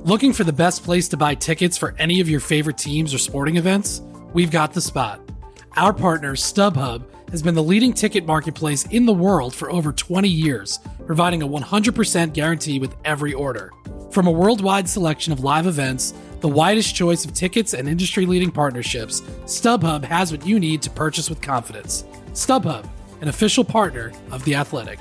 Looking for the best place to buy tickets for any of your favorite teams or sporting events? We've got the spot. Our partner, StubHub, has been the leading ticket marketplace in the world for over 20 years, providing a 100% guarantee with every order. From a worldwide selection of live events, the widest choice of tickets and industry-leading partnerships, StubHub has what you need to purchase with confidence. StubHub, an official partner of The Athletic.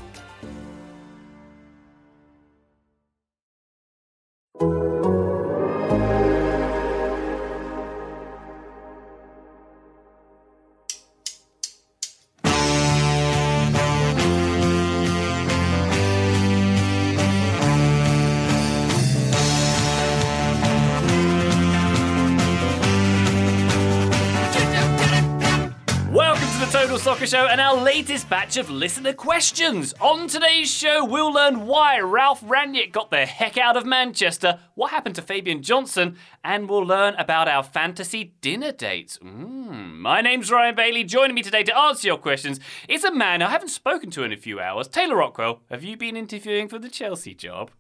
Soccer Show and our latest batch of listener questions. On today's show, we'll learn why Ralph Rangnick got the heck out of Manchester, what happened to Fabian Johnson, and we'll learn about our fantasy dinner dates. My name's Ryan Bailey. Joining me today to answer your questions is a man I haven't spoken to in a few hours. Taylor Rockwell, have you been interviewing for the Chelsea job?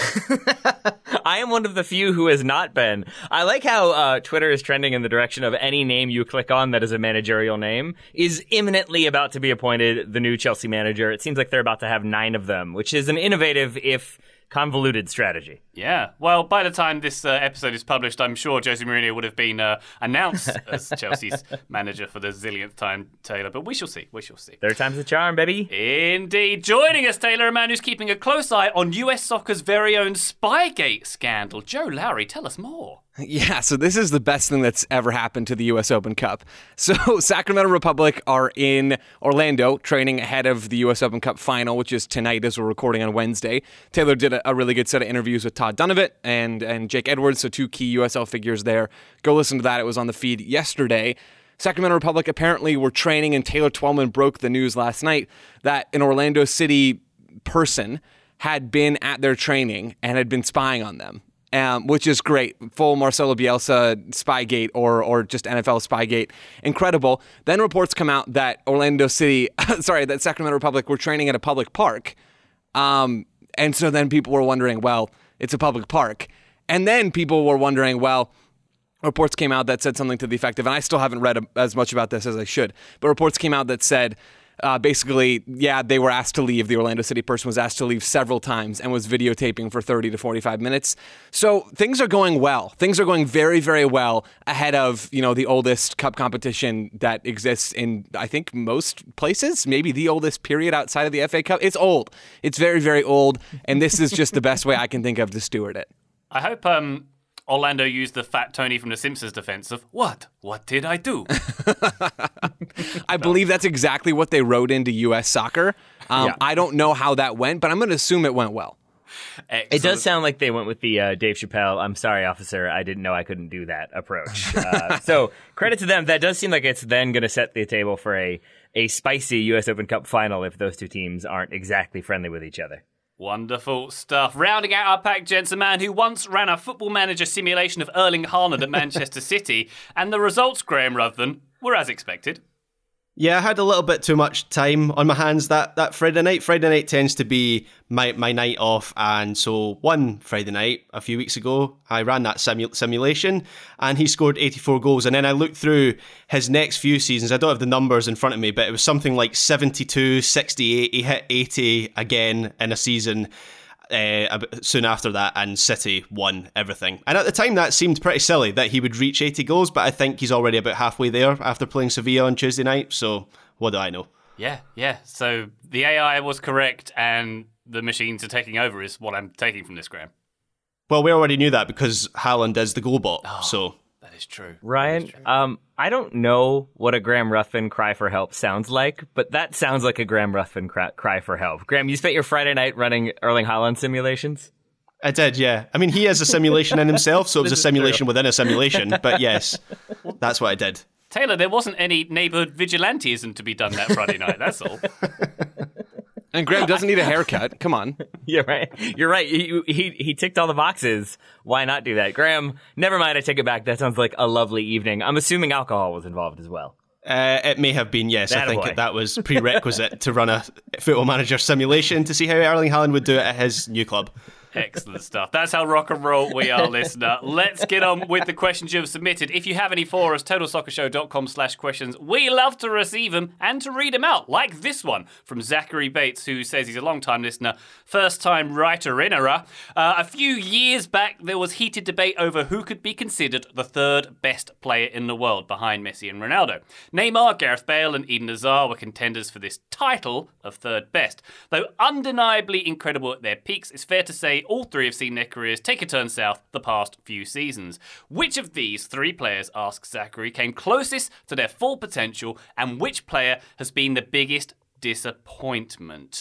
I am one of the few who has not been. I like how Twitter is trending in the direction of any name you click on that is a managerial name is imminently about to be appointed the new Chelsea manager. It seems like they're about to have 9 of them, which is an innovative, if convoluted, strategy. Yeah. Well, by the time this episode is published, I'm sure Jose Mourinho would have been announced as Chelsea's manager for the zillionth time, Taylor. But we shall see. We shall see. Third time's the charm, baby. Indeed. Joining us, Taylor, a man who's keeping a close eye on US soccer's very own Spygate scandal. Joe Lowry, tell us more. Yeah, so this is the best thing that's ever happened to the U.S. Open Cup. So Sacramento Republic are in Orlando training ahead of the U.S. Open Cup final, which is tonight as we're recording on Wednesday. Taylor did a really good set of interviews with Todd Dunovit and Jake Edwards, so 2 key USL figures there. Go listen to that. It was on the feed yesterday. Sacramento Republic apparently were training, and Taylor Twellman broke the news last night that an Orlando City person had been at their training and had been spying on them. Which is great. Full Marcelo Bielsa Spygate or just NFL Spygate. Incredible. Then reports come out that that Sacramento Republic were training at a public park. And so then people were wondering, well, it's a public park. And then people were wondering, well, reports came out that said something to the effect of, and I still haven't read as much about this as I should, but reports came out that said, basically, they were asked to leave. The Orlando City person was asked to leave several times and was videotaping for 30 to 45 minutes. So things are going well. Things are going very, very well ahead of, the oldest cup competition that exists in, I think, most places. Maybe the oldest period outside of the FA Cup. It's old. It's very, very old. And this is just the best way I can think of to steward it. I hope Orlando used the Fat Tony from The Simpsons defense of, what? What did I do? I believe that's exactly what they wrote into U.S. Soccer. I don't know how that went, but I'm going to assume it went well. Excellent. It does sound like they went with the Dave Chappelle, I'm sorry, officer, I didn't know I couldn't do that approach. So credit to them. That does seem like it's then going to set the table for a spicy U.S. Open Cup final if those 2 teams aren't exactly friendly with each other. Wonderful stuff. Rounding out our pack, gents, a man who once ran a football manager simulation of Erling Haaland at Manchester City, and the results, Graham Ruthven, were as expected. Yeah, I had a little bit too much time on my hands that Friday night. Friday night tends to be my night off, and so one Friday night a few weeks ago, I ran that simulation, and he scored 84 goals. And then I looked through his next few seasons. I don't have the numbers in front of me, but it was something like 72, 68. He hit 80 again in a season soon after that, and City won everything. And at the time, that seemed pretty silly that he would reach 80 goals, but I think he's already about halfway there after playing Sevilla on Tuesday night, so what do I know? Yeah. So the AI was correct, and the machines are taking over is what I'm taking from this, Graham. Well, we already knew that because Haaland is the goal bot, so... That is true. Ryan, I don't know what a Graham Ruthven cry for help sounds like, but that sounds like a Graham Ruthven cry for help. Graham, you spent your Friday night running Erling Haaland simulations? I did, yeah. I mean, he is a simulation in himself, so it was a simulation within a simulation, but yes, that's what I did. Taylor, there wasn't any neighbourhood vigilantism to be done that Friday night, that's all. And Graham doesn't need a haircut. Come on. You're right. He ticked all the boxes. Why not do that? Graham, never mind. I take it back. That sounds like a lovely evening. I'm assuming alcohol was involved as well. It may have been, yes. I think that was prerequisite to run a Football Manager simulation to see how Erling Haaland would do it at his new club. Excellent stuff. That's how rock and roll we are, listener. Let's get on with the questions you have submitted. If you have any for us, TotalSoccerShow.com/questions. We love to receive them and to read them out, like this one from Zachary Bates, who says he's a long-time listener, first-time writer-innerer. A few years back, there was heated debate over who could be considered the third best player in the world behind Messi and Ronaldo. Neymar, Gareth Bale and Eden Hazard were contenders for this title of third best. Though undeniably incredible at their peaks, it's fair to say all three have seen their careers take a turn south the past few seasons. Which of these three players, asks Zachary, came closest to their full potential, and which player has been the biggest disappointment?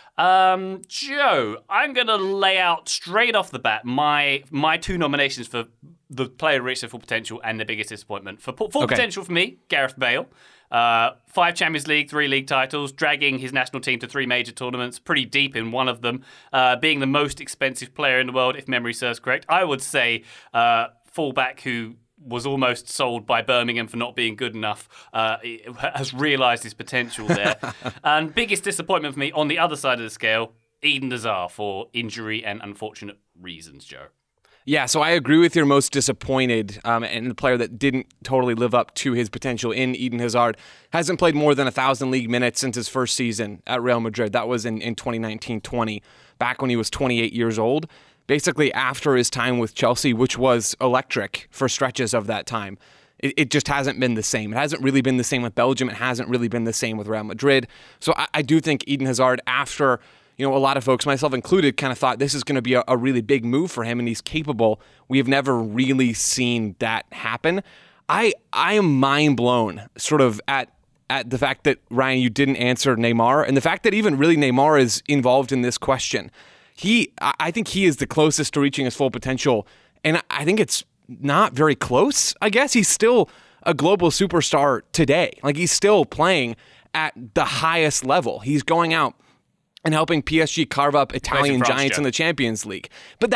Joe, I'm going to lay out straight off the bat my two nominations for the player reached their full potential and the biggest disappointment. For full potential for me, Gareth Bale. 5 Champions League, 3 league titles, dragging his national team to 3 major tournaments, pretty deep in one of them, being the most expensive player in the world, if memory serves correct. I would say fullback who was almost sold by Birmingham for not being good enough, has realised his potential there. And biggest disappointment for me on the other side of the scale, Eden Hazard, for injury and unfortunate reasons, Joe. Yeah, so I agree with your most disappointed and the player that didn't totally live up to his potential in Eden Hazard. Hasn't played more than 1,000 league minutes since his first season at Real Madrid. That was in 2019-20, back when he was 28 years old. Basically after his time with Chelsea, which was electric for stretches of that time. It just hasn't been the same. It hasn't really been the same with Belgium. It hasn't really been the same with Real Madrid. So I do think Eden Hazard, after... a lot of folks, myself included, kind of thought this is going to be a really big move for him, and he's capable. We have never really seen that happen. I am mind blown, sort of at the fact that, Ryan, you didn't answer Neymar, and the fact that even really Neymar is involved in this question. I think he is the closest to reaching his full potential, and I think it's not very close. I guess he's still a global superstar today. Like, he's still playing at the highest level. He's going out and helping PSG carve up Italian giants in the Champions League. But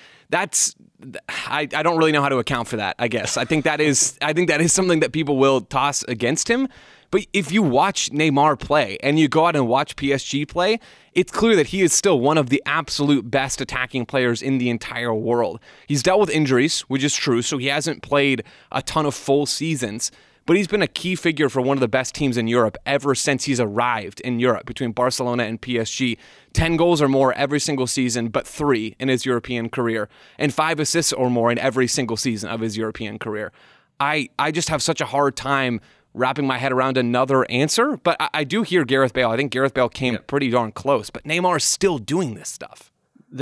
I don't really know how to account for that, I guess. I think that is something that people will toss against him. But if you watch Neymar play and you go out and watch PSG play, it's clear that he is still one of the absolute best attacking players in the entire world. He's dealt with injuries, which is true, so he hasn't played a ton of full seasons. But he's been a key figure for one of the best teams in Europe ever since he's arrived in Europe, between Barcelona and PSG. 10 goals or more every single season, but 3 in his European career, and 5 assists or more in every single season of his European career. I just have such a hard time wrapping my head around another answer, but I do hear Gareth Bale. I think Gareth Bale came pretty darn close, but Neymar is still doing this stuff.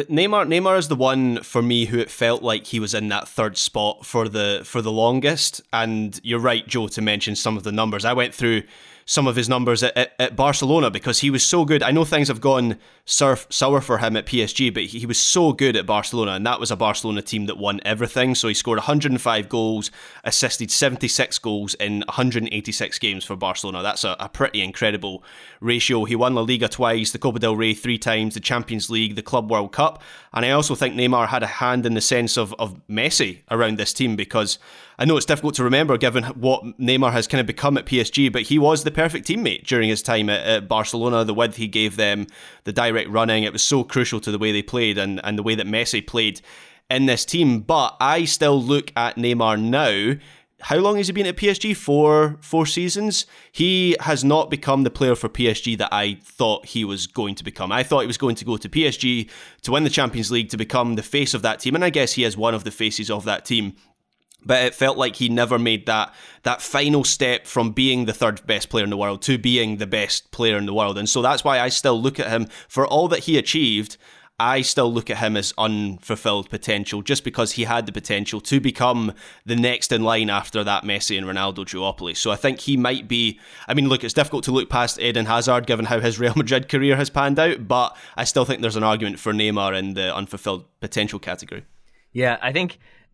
Neymar is the one for me who it felt like he was in that third spot for the longest. And you're right, Joe, to mention some of the numbers. I went through some of his numbers at Barcelona because he was so good. I know things have gone sour for him at PSG, but he was so good at Barcelona, and that was a Barcelona team that won everything. So he scored 105 goals, assisted 76 goals in 186 games for Barcelona. That's a pretty incredible ratio. He won La Liga twice, the Copa del Rey 3 times, the Champions League, the Club World Cup, and I also think Neymar had a hand in the sense of Messi around this team, because I know it's difficult to remember given what Neymar has kind of become at PSG, but he was the perfect teammate during his time at Barcelona. The width he gave them, the direct running, it was so crucial to the way they played and the way that Messi played in this team. But I still look at Neymar now. How long has he been at PSG? Four seasons? He has not become the player for PSG that I thought he was going to become. I thought he was going to go to PSG to win the Champions League, to become the face of that team, and I guess he is one of the faces of that team. But it felt like he never made that final step from being the third best player in the world to being the best player in the world. And so that's why I still look at him, for all that he achieved, I still look at him as unfulfilled potential, just because he had the potential to become the next in line after that Messi and Ronaldo duopoly. So I think he might be, I mean, look, it's difficult to look past Eden Hazard given how his Real Madrid career has panned out, but I still think there's an argument for Neymar in the unfulfilled potential category. Yeah, I think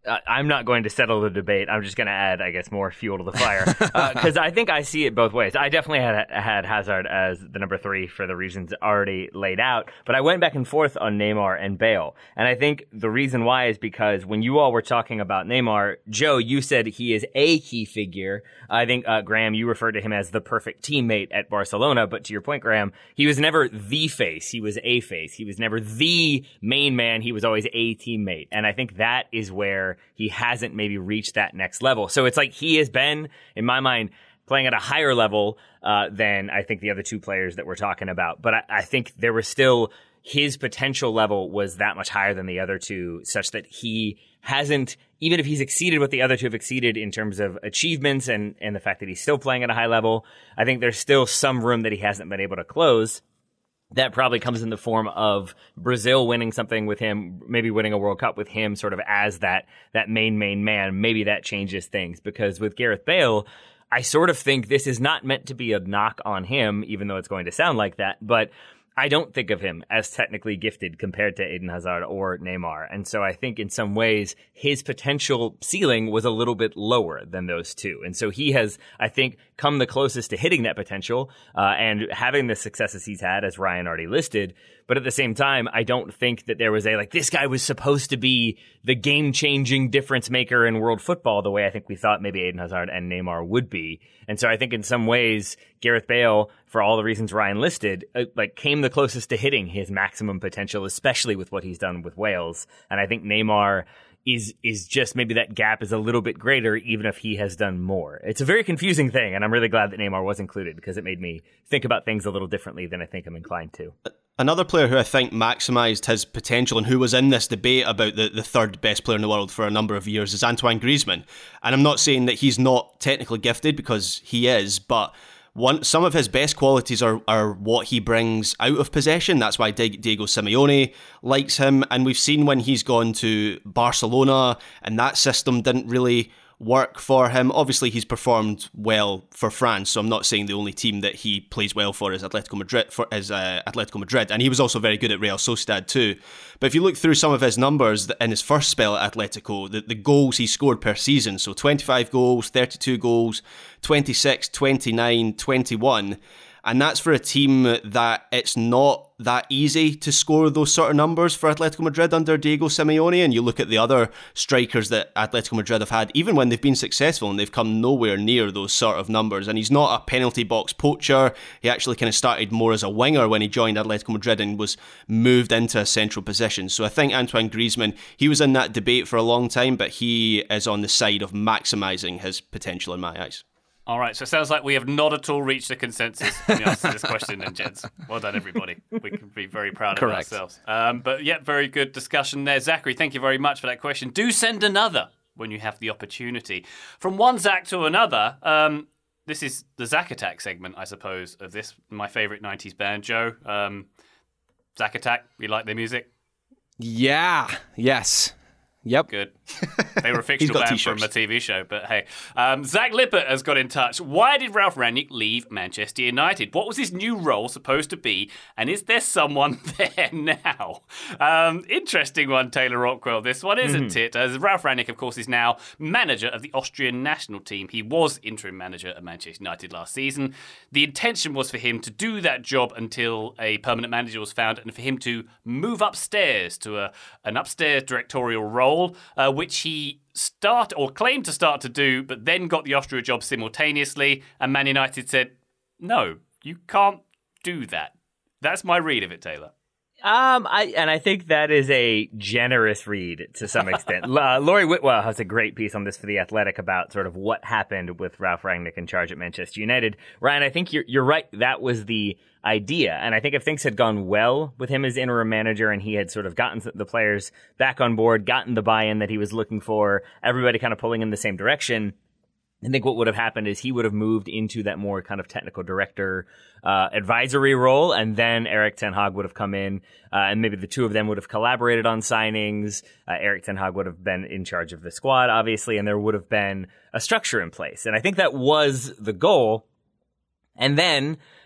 I'm not going to settle the debate. I'm just going to add, I guess, more fuel to the fire. Because I think I see it both ways. I definitely had Hazard as the number 3 for the reasons already laid out. But I went back and forth on Neymar and Bale. And I think the reason why is because when you all were talking about Neymar, Joe, you said he is a key figure. I think, Graham, you referred to him as the perfect teammate at Barcelona. But to your point, Graham, he was never the face. He was a face. He was never the main man. He was always a teammate. And I think that is where he hasn't maybe reached that next level. So it's like he has been, in my mind, playing at a higher level than I think the other 2 players that we're talking about. But I think there was still, his potential level was that much higher than the other 2, such that he hasn't, even if he's exceeded what the other 2 have exceeded in terms of achievements and the fact that he's still playing at a high level, I think there's still some room that he hasn't been able to close. That probably comes in the form of Brazil winning something with him, maybe winning a World Cup with him sort of as that main man. Maybe that changes things, because with Gareth Bale, I sort of think this is not meant to be a knock on him, even though it's going to sound like that. But I don't think of him as technically gifted compared to Eden Hazard or Neymar. And so I think in some ways his potential ceiling was a little bit lower than those 2. And so he has, I think, come the closest to hitting that potential and having the successes he's had, as Ryan already listed. But at the same time, I don't think that there was this guy was supposed to be the game-changing difference maker in world football the way I think we thought maybe Eden Hazard and Neymar would be. And so I think in some ways, Gareth Bale, for all the reasons Ryan listed, came the closest to hitting his maximum potential, especially with what he's done with Wales. And I think Neymar is just maybe that gap is a little bit greater, even if he has done more. It's a very confusing thing, and I'm really glad that Neymar was included, because it made me think about things a little differently than I think I'm inclined to. Another player who I think maximised his potential and who was in this debate about the third best player in the world for a number of years is Antoine Griezmann. And I'm not saying that he's not technically gifted, because he is, but some of his best qualities are what he brings out of possession. That's why Diego Simeone likes him. And we've seen when he's gone to Barcelona and that system didn't really work for him. Obviously, he's performed well for France, so I'm not saying the only team that he plays well for is Atletico Madrid, and he was also very good at Real Sociedad too. But if you look through some of his numbers in his first spell at Atletico, the goals he scored per season, so 25 goals, 32 goals, 26, 29, 21, and that's for a team that it's not that easy to score those sort of numbers for Atletico Madrid under Diego Simeone. And you look at the other strikers that Atletico Madrid have had, even when they've been successful, and they've come nowhere near those sort of numbers. And he's not a penalty box poacher. He actually kind of started more as a winger when he joined Atletico Madrid and was moved into a central position. So I think Antoine Griezmann, he was in that debate for a long time, but he is on the side of maximising his potential in my eyes. All right, so it sounds like we have not at all reached a consensus in the answer to this question then, gents. Well done, everybody. We can be very proud of ourselves. But yeah, very good discussion there. Zachary, thank you very much for that question. Do send another when you have the opportunity. From one Zach to another, this is the Zach Attack segment, I suppose, of this, my favourite 90s band. Joe, Zach Attack, you like their music? Yeah, yes. Yep. Good. They were a fictional band from a TV show, but hey. Zach Lippert has got in touch. Why did Ralf Rangnick leave Manchester United? What was his new role supposed to be? And is there someone there now? Interesting one, Taylor Rockwell. This one, isn't it? As Ralf Rangnick, of course, is now manager of the Austrian national team. He was interim manager at Manchester United last season. The intention was for him to do that job until a permanent manager was found, and for him to move upstairs to an upstairs directorial role, which he claimed to start to do, but then got the Austria job simultaneously, and Man United said, no, you can't do that. That's my read of it, Taylor. I think that is a generous read to some extent. Laurie Whitwell has a great piece on this for The Athletic about sort of what happened with Ralf Rangnick in charge at Manchester United. Ryan, I think you're right. That was the idea. And I think if things had gone well with him as interim manager and he had sort of gotten the players back on board, gotten the buy-in that he was looking for, everybody kind of pulling in the same direction, I think what would have happened is he would have moved into that more kind of technical director advisory role, and then Erik ten Hag would have come in, and maybe the two of them would have collaborated on signings. Erik ten Hag would have been in charge of the squad, obviously, and there would have been a structure in place. And I think that was the goal. And then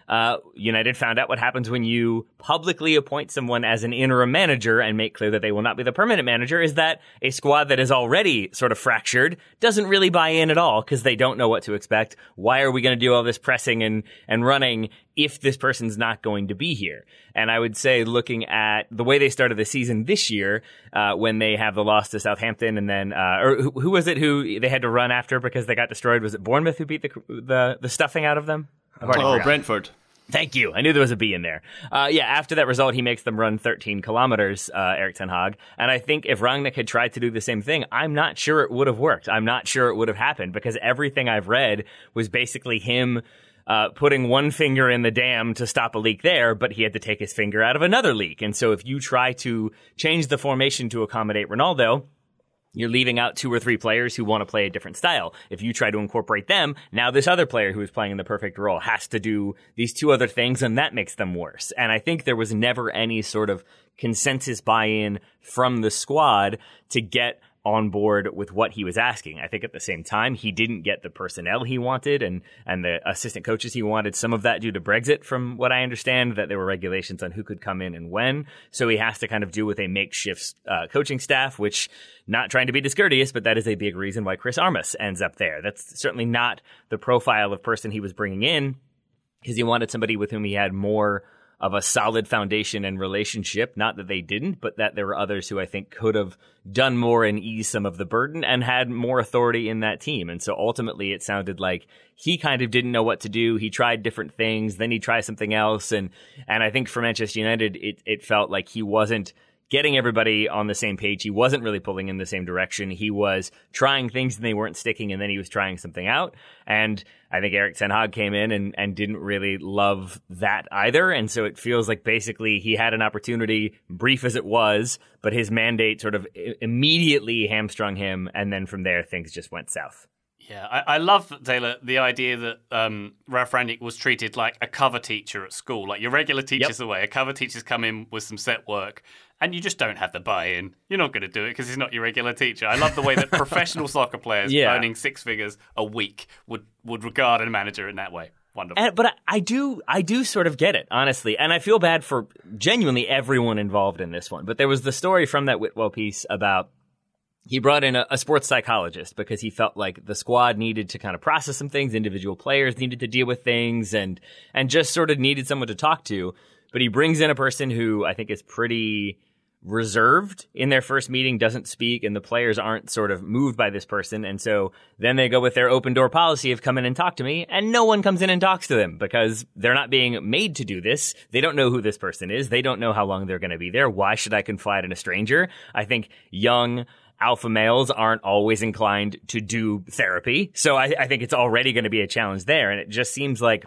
United found out what happens when you publicly appoint someone as an interim manager and make clear that they will not be the permanent manager, is that a squad that is already sort of fractured doesn't really buy in at all because they don't know what to expect. Why are we going to do all this pressing and running if this person's not going to be here? And I would say, looking at the way they started the season this year, when they have the loss to Southampton, and then or who was it who they had to run after because they got destroyed? Was it Bournemouth who beat the stuffing out of them? Brentford. Thank you. I knew there was a B in there. After that result, he makes them run 13 kilometers, Erik ten Hag. And I think if Rangnick had tried to do the same thing, I'm not sure it would have worked. I'm not sure it would have happened because everything I've read was basically him putting one finger in the dam to stop a leak there, but he had to take his finger out of another leak. And so if you try to change the formation to accommodate Ronaldo, you're leaving out 2 or 3 players who want to play a different style. If you try to incorporate them, now this other player who is playing in the perfect role has to do these 2 other things, and that makes them worse. And I think there was never any sort of consensus buy-in from the squad to get on board with what he was asking. I think at the same time, he didn't get the personnel he wanted and the assistant coaches he wanted. Some of that due to Brexit, from what I understand, that there were regulations on who could come in and when. So he has to kind of do with a makeshift coaching staff, which, not trying to be discourteous, but that is a big reason why Chris Armas ends up there. That's certainly not the profile of person he was bringing in, because he wanted somebody with whom he had more of a solid foundation and relationship. Not that they didn't, but that there were others who I think could have done more and eased some of the burden and had more authority in that team. And so ultimately it sounded like he kind of didn't know what to do. He tried different things, then he tried something else. And I think for Manchester United, it felt like he wasn't getting everybody on the same page. He wasn't really pulling in the same direction. He was trying things and they weren't sticking, and then he was trying something out. And I think Erik ten Hag came in and didn't really love that either. And so it feels like basically he had an opportunity, brief as it was, but his mandate sort of immediately hamstrung him. And then from there, things just went south. Yeah, I love, Taylor, the idea that Ralf Rangnick was treated like a cover teacher at school. Like your regular teacher's away, a cover teacher's come in with some set work, and you just don't have the buy-in. You're not going to do it because he's not your regular teacher. I love the way that professional soccer players earning 6 figures a week would regard a manager in that way. Wonderful. But I do sort of get it, honestly. And I feel bad for genuinely everyone involved in this one. But there was the story from that Whitwell piece about he brought in a sports psychologist because he felt like the squad needed to kind of process some things. Individual players needed to deal with things and just sort of needed someone to talk to. But he brings in a person who I think is pretty reserved in their first meeting, doesn't speak, and the players aren't sort of moved by this person. And so then they go with their open door policy of come in and talk to me, and no one comes in and talks to them because they're not being made to do this. They don't know who this person is. They don't know how long they're going to be there. Why should I confide in a stranger? I think young alpha males aren't always inclined to do therapy. So I think it's already going to be a challenge there. And it just seems like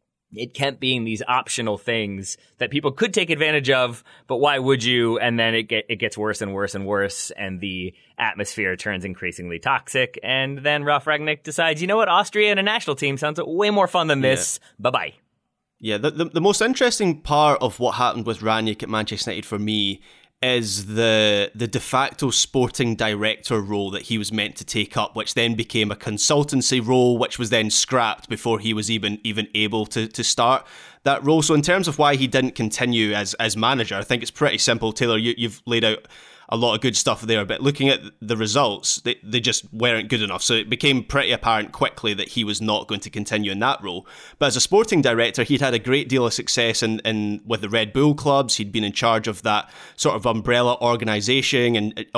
it kept being these optional things that people could take advantage of, but why would you? And then it gets worse and worse and worse, and the atmosphere turns increasingly toxic. And then Ralf Rangnick decides, you know what, Austria and a national team sounds way more fun than this. Yeah. Bye-bye. Yeah, the most interesting part of what happened with Rangnick at Manchester United for me is the de facto sporting director role that he was meant to take up, which then became a consultancy role, which was then scrapped before he was even able to start that role. So in terms of why he didn't continue as manager, I think it's pretty simple. Taylor, you've laid out a lot of good stuff there, but looking at the results, they just weren't good enough. So it became pretty apparent quickly that he was not going to continue in that role. But as a sporting director, he'd had a great deal of success in with the Red Bull clubs. He'd been in charge of that sort of umbrella organisation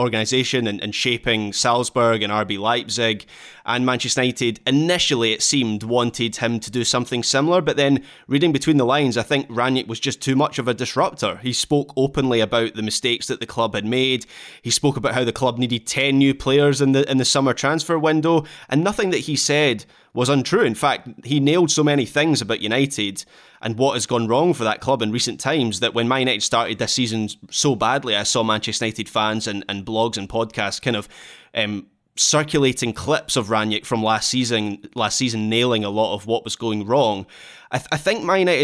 and shaping Salzburg and RB Leipzig. And Manchester United, initially it seemed, wanted him to do something similar, but then reading between the lines, I think Rangnick was just too much of a disruptor. He spoke openly about the mistakes that the club had made. He spoke about how the club needed 10 new players in the summer transfer window, and nothing that he said was untrue. In fact, he nailed so many things about United and what has gone wrong for that club in recent times that when Man United started this season so badly, I saw Manchester United fans and blogs and podcasts kind of circulating clips of Rangnick from last season nailing a lot of what was going wrong. I think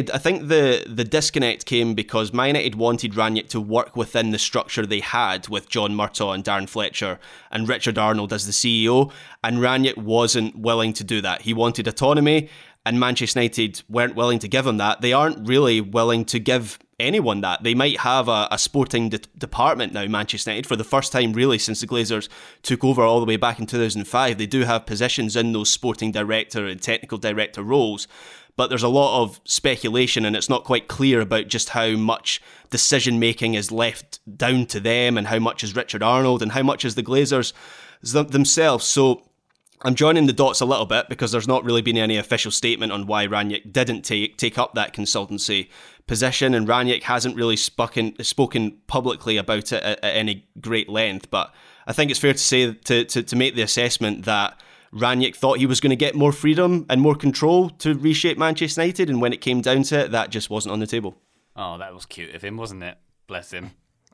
the disconnect came because Man United wanted Rangnick to work within the structure they had with John Murtaugh and Darren Fletcher and Richard Arnold as the CEO, and Rangnick wasn't willing to do that. He wanted autonomy, and Manchester United weren't willing to give him that, they aren't really willing to give anyone that. They might have a sporting department now, Manchester United, for the first time really since the Glazers took over all the way back in 2005. They do have positions in those sporting director and technical director roles, but there's a lot of speculation and it's not quite clear about just how much decision making is left down to them and how much is Richard Arnold and how much is the Glazers themselves. So I'm joining the dots a little bit because there's not really been any official statement on why Rangnick didn't take up that consultancy position, and Rangnick hasn't really spoken publicly about it at any great length. But I think it's fair to say to make the assessment that Rangnick thought he was going to get more freedom and more control to reshape Manchester United, and when it came down to it, that just wasn't on the table. Oh, that was cute of him, wasn't it? Bless him.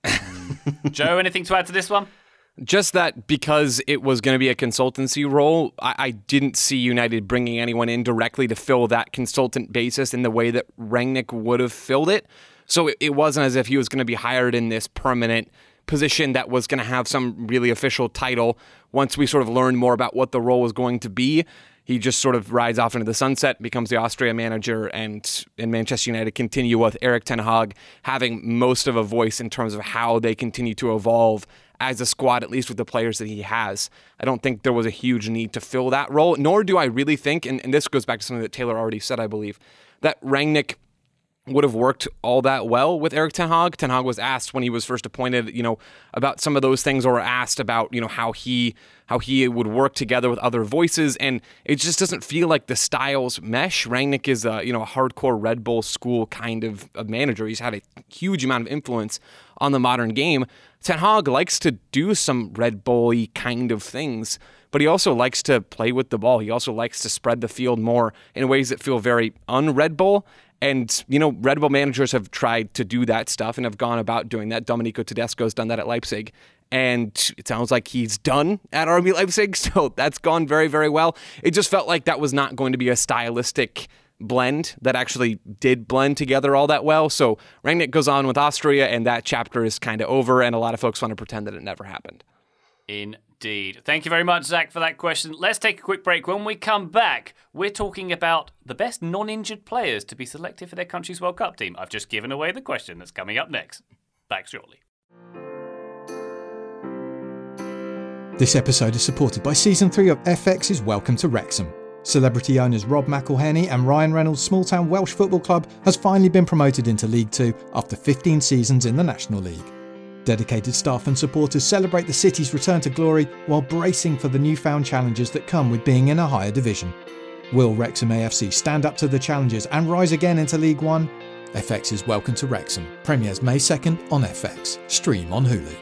Joe, anything to add to this one? Just that because it was going to be a consultancy role, I didn't see United bringing anyone in directly to fill that consultant basis in the way that Rangnick would have filled it. So it wasn't as if he was going to be hired in this permanent position that was going to have some really official title. Once we sort of learned more about what the role was going to be, he just sort of rides off into the sunset, becomes the Austria manager, and Manchester United continue with Erik ten Hag having most of a voice in terms of how they continue to evolve as a squad, at least with the players that he has. I don't think there was a huge need to fill that role, nor do I really think, and this goes back to something that Taylor already said, I believe, that Rangnick would have worked all that well with Erik ten Hag. Ten Hag was asked when he was first appointed, about some of those things, or asked about, how he would work together with other voices, and it just doesn't feel like the styles mesh. Rangnick is a hardcore Red Bull school kind of manager. He's had a huge amount of influence on the modern game. Ten Hag likes to do some Red Bull-y kind of things, but he also likes to play with the ball. He also likes to spread the field more in ways that feel very un-Red Bull. And, Red Bull managers have tried to do that stuff and have gone about doing that. Domenico Tedesco's done that at Leipzig. And it sounds like he's done at RB Leipzig, so that's gone very, very well. It just felt like that was not going to be a stylistic blend that actually did blend together all that well. So Rangnick goes on with Austria, and that chapter is kind of over, and a lot of folks want to pretend that it never happened. Indeed. Thank you very much, Zach, for that question. Let's take a quick break. When we come back, we're talking about the best non-injured players to be selected for their country's World Cup team. I've just given away the question that's coming up next. Back shortly. This episode is supported by Season 3 of FX's Welcome to Wrexham. Celebrity owners Rob McElhenney and Ryan Reynolds' small-town Welsh football club has finally been promoted into League 2 after 15 seasons in the National League. Dedicated staff and supporters celebrate the city's return to glory while bracing for the newfound challenges that come with being in a higher division. Will Wrexham AFC stand up to the challenges and rise again into League 1? FX's Welcome to Wrexham premieres May 2nd on FX. Stream on Hulu.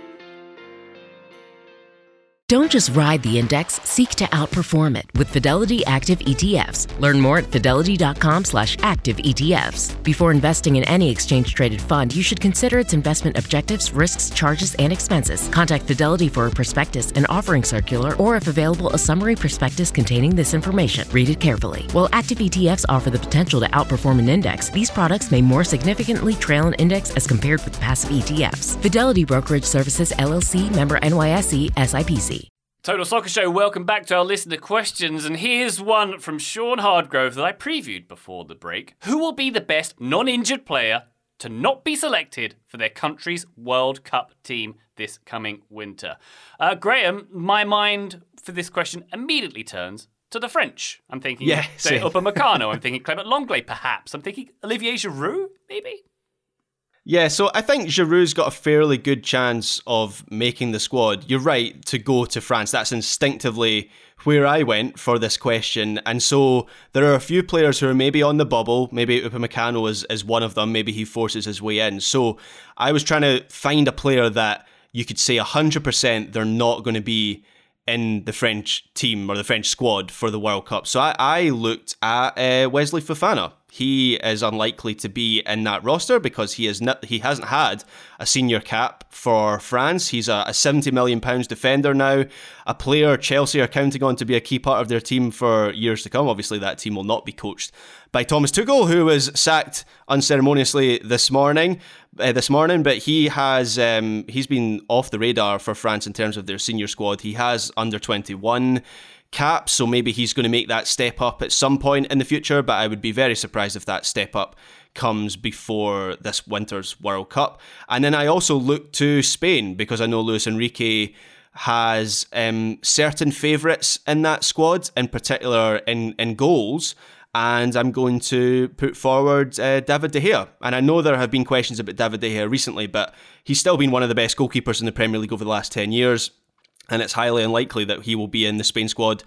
Don't just ride the index, seek to outperform it with Fidelity Active ETFs. Learn more at fidelity.com/active ETFs. Before investing in any exchange-traded fund, you should consider its investment objectives, risks, charges, and expenses. Contact Fidelity for a prospectus, an offering circular, or if available, a summary prospectus containing this information. Read it carefully. While active ETFs offer the potential to outperform an index, these products may more significantly trail an index as compared with passive ETFs. Fidelity Brokerage Services, LLC, member NYSE, SIPC. Total Soccer Show, welcome back to our listener questions, and here's one from Sean Hardgrove that I previewed before the break. Who will be the best non-injured player to not be selected for their country's World Cup team this coming winter? Graham, my mind for this question immediately turns to the French. I'm thinking Upamecano, I'm thinking Clement Lenglet, perhaps. I'm thinking Olivier Giroud, maybe? Yeah, so I think Giroud's got a fairly good chance of making the squad. You're right to go to France. That's instinctively where I went for this question. And so there are a few players who are maybe on the bubble. Maybe Upamecano is one of them. Maybe he forces his way in. So I was trying to find a player that you could say 100% they're not going to be in the French team or the French squad for the World Cup. So I looked at Wesley Fofana. He is unlikely to be in that roster because he hasn't had a senior cap for France. He's a £70 million defender now, a player Chelsea are counting on to be a key part of their team for years to come. Obviously, that team will not be coached by Thomas Tuchel, who was sacked unceremoniously this morning. But he's been off the radar for France in terms of their senior squad. He has under 21 caps, so maybe he's going to make that step up at some point in the future, but I would be very surprised if that step up comes before this winter's World Cup. And then I also look to Spain, because I know Luis Enrique has certain favourites in that squad, in particular in goals, and I'm going to put forward David De Gea. And I know there have been questions about David De Gea recently, but he's still been one of the best goalkeepers in the Premier League over the last 10 years, and it's highly unlikely that he will be in the Spain squad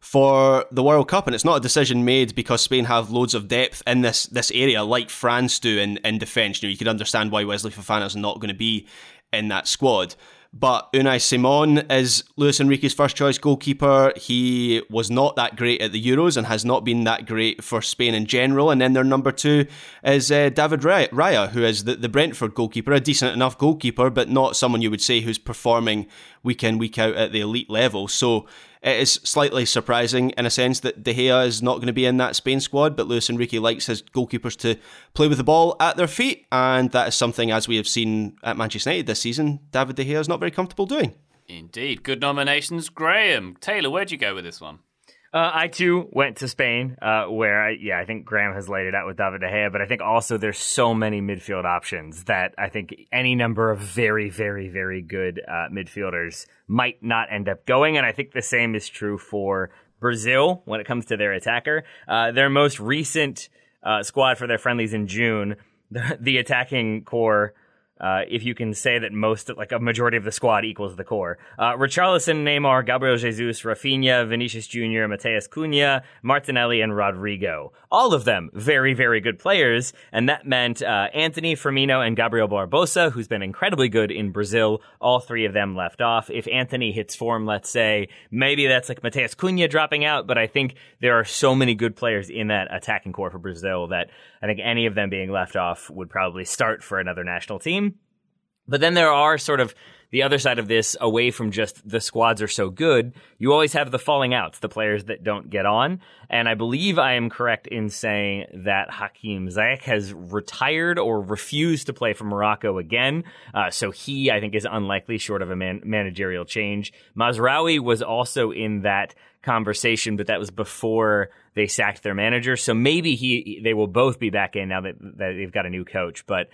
for the World Cup. And it's not a decision made because Spain have loads of depth in this area, like France do in defence. You could understand why Wesley Fofana is not going to be in that squad. But Unai Simon is Luis Enrique's first choice goalkeeper. He was not that great at the Euros and has not been that great for Spain in general. And then their number 2 is David Raya, who is the Brentford goalkeeper, a decent enough goalkeeper, but not someone you would say who's performing week in, week out at the elite level. So it is slightly surprising in a sense that De Gea is not going to be in that Spain squad, but Luis Enrique likes his goalkeepers to play with the ball at their feet, and that is something, as we have seen at Manchester United this season, David De Gea is not very comfortable doing. Indeed. Good nominations, Graham. Taylor, where'd you go with this one? I too went to Spain, where I think Graham has laid it out with David De Gea, but I think also there's so many midfield options that I think any number of very, very, very good midfielders might not end up going, and I think the same is true for Brazil when it comes to their attacker. Their most recent squad for their friendlies in June, the attacking core, if you can say that a majority of the squad equals the core. Richarlison, Neymar, Gabriel Jesus, Rafinha, Vinicius Jr., Mateus Cunha, Martinelli, and Rodrigo. All of them very, very good players, and that meant Anthony, Firmino, and Gabriel Barbosa, who's been incredibly good in Brazil. All 3 of them left off. If Anthony hits form, let's say, maybe that's like Mateus Cunha dropping out, but I think there are so many good players in that attacking core for Brazil that I think any of them being left off would probably start for another national team. But then there are sort of the other side of this, away from just the squads are so good, you always have the falling outs, the players that don't get on. And I believe I am correct in saying that Hakim Ziyech has retired or refused to play for Morocco again. So he, I think, is unlikely short of a managerial change. Mazraoui was also in that conversation, but that was before they sacked their manager. So maybe they will both be back in now that they've got a new coach. But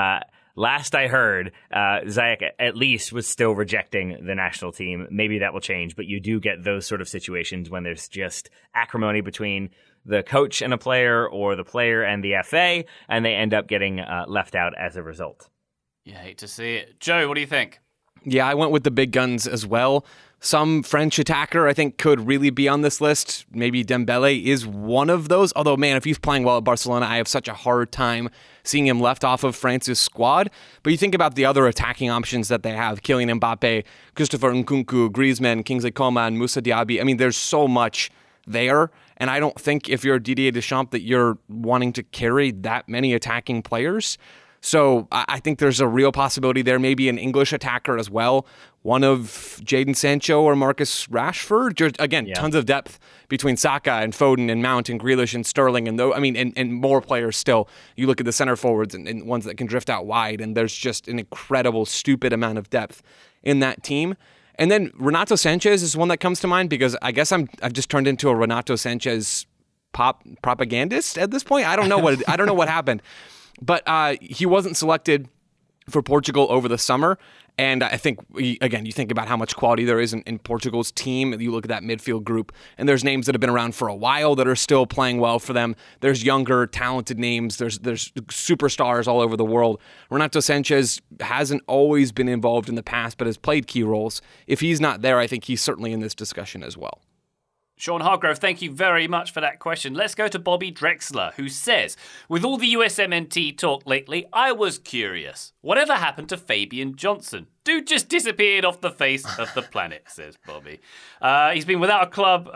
last I heard, Ziyech at least was still rejecting the national team. Maybe that will change, but you do get those sort of situations when there's just acrimony between the coach and a player or the player and the FA, and they end up getting left out as a result. You hate to see it. Joe, what do you think? Yeah, I went with the big guns as well. Some French attacker I think could really be on this list. Maybe Dembele is one of those. Although, man, if he's playing well at Barcelona, I have such a hard time seeing him left off of France's squad. But you think about the other attacking options that they have. Kylian Mbappe, Christopher Nkunku, Griezmann, Kingsley Coman, Moussa Diaby. I mean, there's so much there. And I don't think if you're Didier Deschamps that you're wanting to carry that many attacking players. So I think there's a real possibility there, maybe an English attacker as well, one of Jadon Sancho or Marcus Rashford. Again, Tons of depth between Saka and Foden and Mount and Grealish and Sterling and more players still. You look at the center forwards and ones that can drift out wide, and there's just an incredible, stupid amount of depth in that team. And then Renato Sanchez is one that comes to mind because I guess I've just turned into a Renato Sanchez propagandist at this point. I don't know what happened. But he wasn't selected for Portugal over the summer. And I think, again, you think about how much quality there is in Portugal's team. You look at that midfield group, and there's names that have been around for a while that are still playing well for them. There's younger, talented names. There's superstars all over the world. Renato Sanchez hasn't always been involved in the past, but has played key roles. If he's not there, I think he's certainly in this discussion as well. Sean Hargrove, thank you very much for that question. Let's go to Bobby Drexler, who says, with all the USMNT talk lately, I was curious. Whatever happened to Fabian Johnson? Dude just disappeared off the face of the planet, says Bobby. He's been without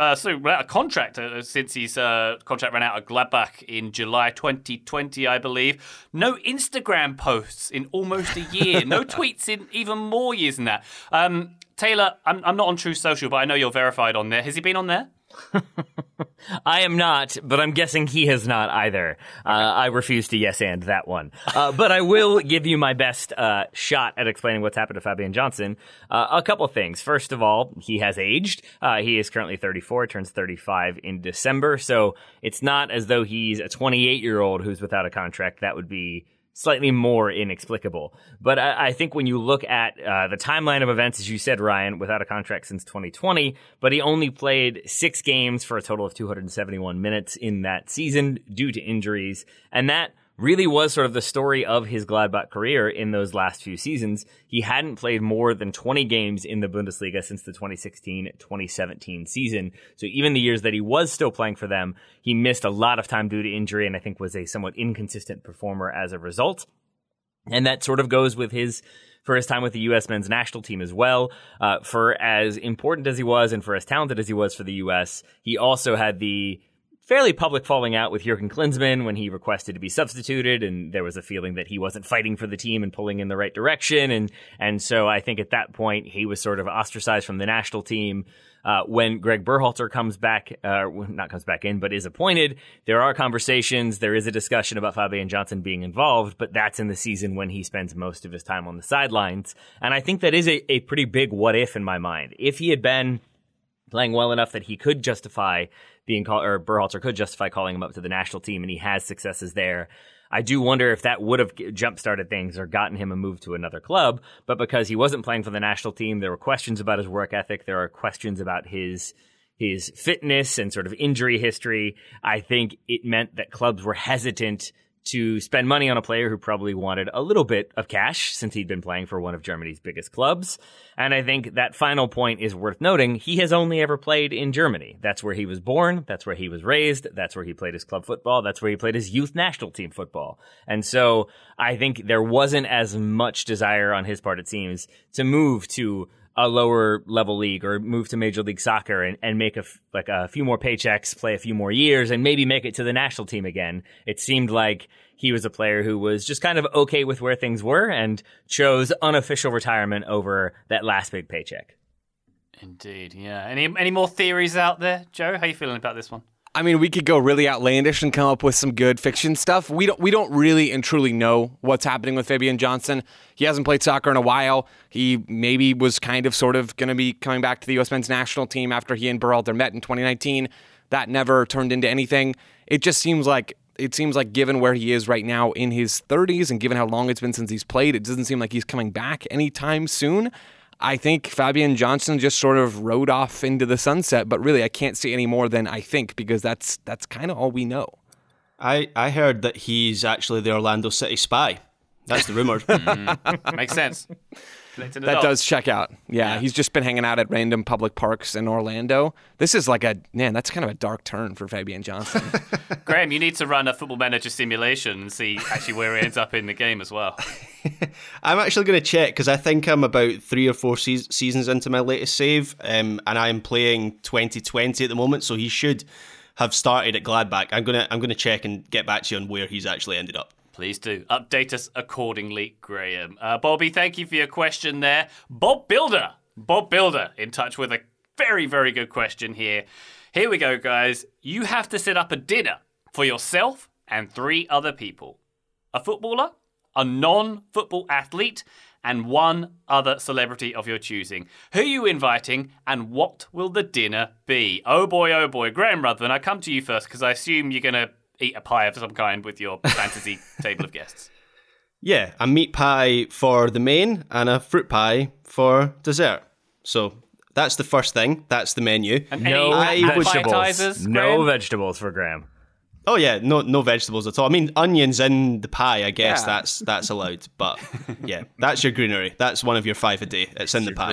a contract since his contract ran out at Gladbach in July 2020, I believe. No Instagram posts in almost a year. No tweets in even more years than that. Taylor, I'm not on True Social, but I know you're verified on there. Has he been on there? I am not, but I'm guessing he has not either. I refuse to yes and that one. But I will give you my best shot at explaining what's happened to Fabian Johnson. A couple things. First of all, he has aged. He is currently 34, turns 35 in December. So it's not as though he's a 28-year-old who's without a contract. That would be slightly more inexplicable. But I think when you look at the timeline of events, as you said, Ryan, without a contract since 2020, but he only played 6 games for a total of 271 minutes in that season due to injuries. And that really was sort of the story of his Gladbach career in those last few seasons. He hadn't played more than 20 games in the Bundesliga since the 2016-2017 season. So even the years that he was still playing for them, he missed a lot of time due to injury and I think was a somewhat inconsistent performer as a result. And that sort of goes with his time with the U.S. men's national team as well. For as important as he was and for as talented as he was for the U.S., he also had the fairly public falling out with Jurgen Klinsmann when he requested to be substituted, and there was a feeling that he wasn't fighting for the team and pulling in the right direction. And so I think at that point he was sort of ostracized from the national team. When Greg Berhalter comes back, not comes back in, but is appointed, there are conversations. There is a discussion about Fabian Johnson being involved, but that's in the season when he spends most of his time on the sidelines. And I think that is a pretty big what if in my mind. If he had been playing well enough that he could justify being called, or Berhalter could justify calling him up to the national team, and he has successes there, I do wonder if that would have jump-started things or gotten him a move to another club. But because he wasn't playing for the national team, there were questions about his work ethic. There are questions about his fitness and sort of injury history. I think it meant that clubs were hesitant to spend money on a player who probably wanted a little bit of cash since he'd been playing for one of Germany's biggest clubs. And I think that final point is worth noting. He has only ever played in Germany. That's where he was born. That's where he was raised. That's where he played his club football. That's where he played his youth national team football. And so I think there wasn't as much desire on his part, it seems, to move to a lower level league or move to Major League Soccer and make a few more paychecks, play a few more years, and maybe make it to the national team again. It seemed like he was a player who was just kind of okay with where things were and chose unofficial retirement over that last big paycheck. Indeed, yeah. Any more theories out there, Joe? How are you feeling about this one? I mean, we could go really outlandish and come up with some good fiction stuff. We don't really and truly know what's happening with Fabian Johnson. He hasn't played soccer in a while. He maybe was kind of sort of going to be coming back to the U.S. men's national team after he and Berhalter met in 2019. That never turned into anything. It seems like given where he is right now in his 30s and given how long it's been since he's played, it doesn't seem like he's coming back anytime soon. I think Fabian Johnson just sort of rode off into the sunset, but really I can't say any more than I think because that's kind of all we know. I heard that he's actually the Orlando City spy. That's the rumor. Makes sense. That does check out. Yeah, he's just been hanging out at random public parks in Orlando. This is that's kind of a dark turn for Fabian Johnson. Graham, you need to run a Football Manager simulation and see actually where he ends up in the game as well. I'm actually going to check because I think I'm about 3 or 4 seasons into my latest save, and I'm playing 2020 at the moment, so he should have started at Gladbach. I'm gonna check and get back to you on where he's actually ended up. Please do. Update us accordingly, Graham. Bobby, thank you for your question there. Bob Builder, in touch with a very, very good question here. Here we go, guys. You have to set up a dinner for yourself and 3 other people. A footballer, a non-football athlete, and 1 other celebrity of your choosing. Who are you inviting, and what will the dinner be? Oh boy. Graham Ruthven, I come to you first because I assume you're going to eat a pie of some kind with your fantasy table of guests. Yeah, a meat pie for the main and a fruit pie for dessert. So that's the first thing. That's the menu. And no vegetables. No vegetables for Graham. Oh yeah, no vegetables at all. I mean, onions in the pie, I guess that's allowed. But yeah, that's your greenery. That's one of your 5 a day. It's in the pie.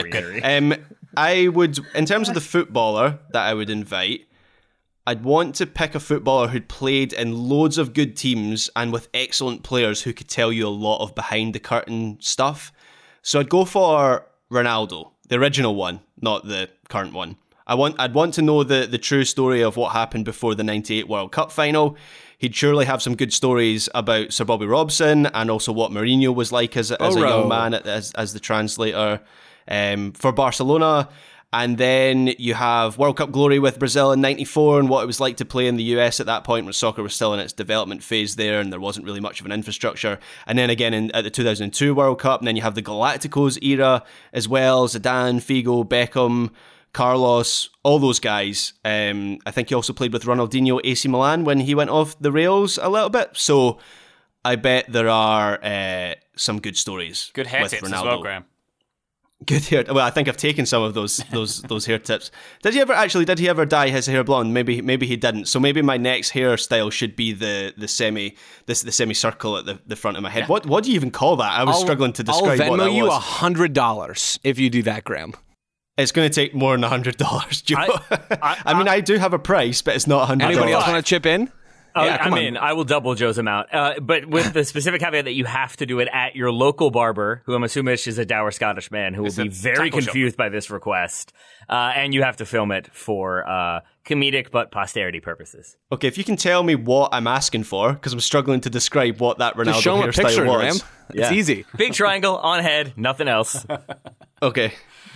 I would, in terms of the footballer that I would invite, I'd want to pick a footballer who'd played in loads of good teams and with excellent players who could tell you a lot of behind-the-curtain stuff. So I'd go for Ronaldo, the original one, not the current one. I'd want to know the true story of what happened before the 98 World Cup final. He'd surely have some good stories about Sir Bobby Robson and also what Mourinho was like as a young man, as the translator for Barcelona. And then you have World Cup glory with Brazil in 94 and what it was like to play in the US at that point when soccer was still in its development phase there and there wasn't really much of an infrastructure. And then again at the 2002 World Cup. And then you have the Galacticos era as well. Zidane, Figo, Beckham, Carlos, all those guys. I think he also played with Ronaldinho, AC Milan when he went off the rails a little bit. So I bet there are some good stories. Good hair with tips Ronaldo. as well, Graham. Good hair. Well, I think I've taken some of those hair tips. Did he ever dye his hair blonde? Maybe he didn't. So maybe my next hairstyle should be the semicircle at the front of my head. Yeah. What do you even call that? I was struggling to describe I'll what that Venmo you was. $100 if you do that, Graham. It's going to take more than $100, Joe. I mean, I do have a price, but it's not $100. Anybody else want to chip in? Yeah, I'm in. I will double Joe's amount. But with the specific caveat that you have to do it at your local barber, who I'm assuming is a dour Scottish man who will be very confused by this request. And you have to film it for comedic but posterity purposes. Okay, if you can tell me what I'm asking for, because I'm struggling to describe what that Ronaldo Just show him a picture, hairstyle was. Graham. It's easy. Big triangle on head, nothing else. Okay.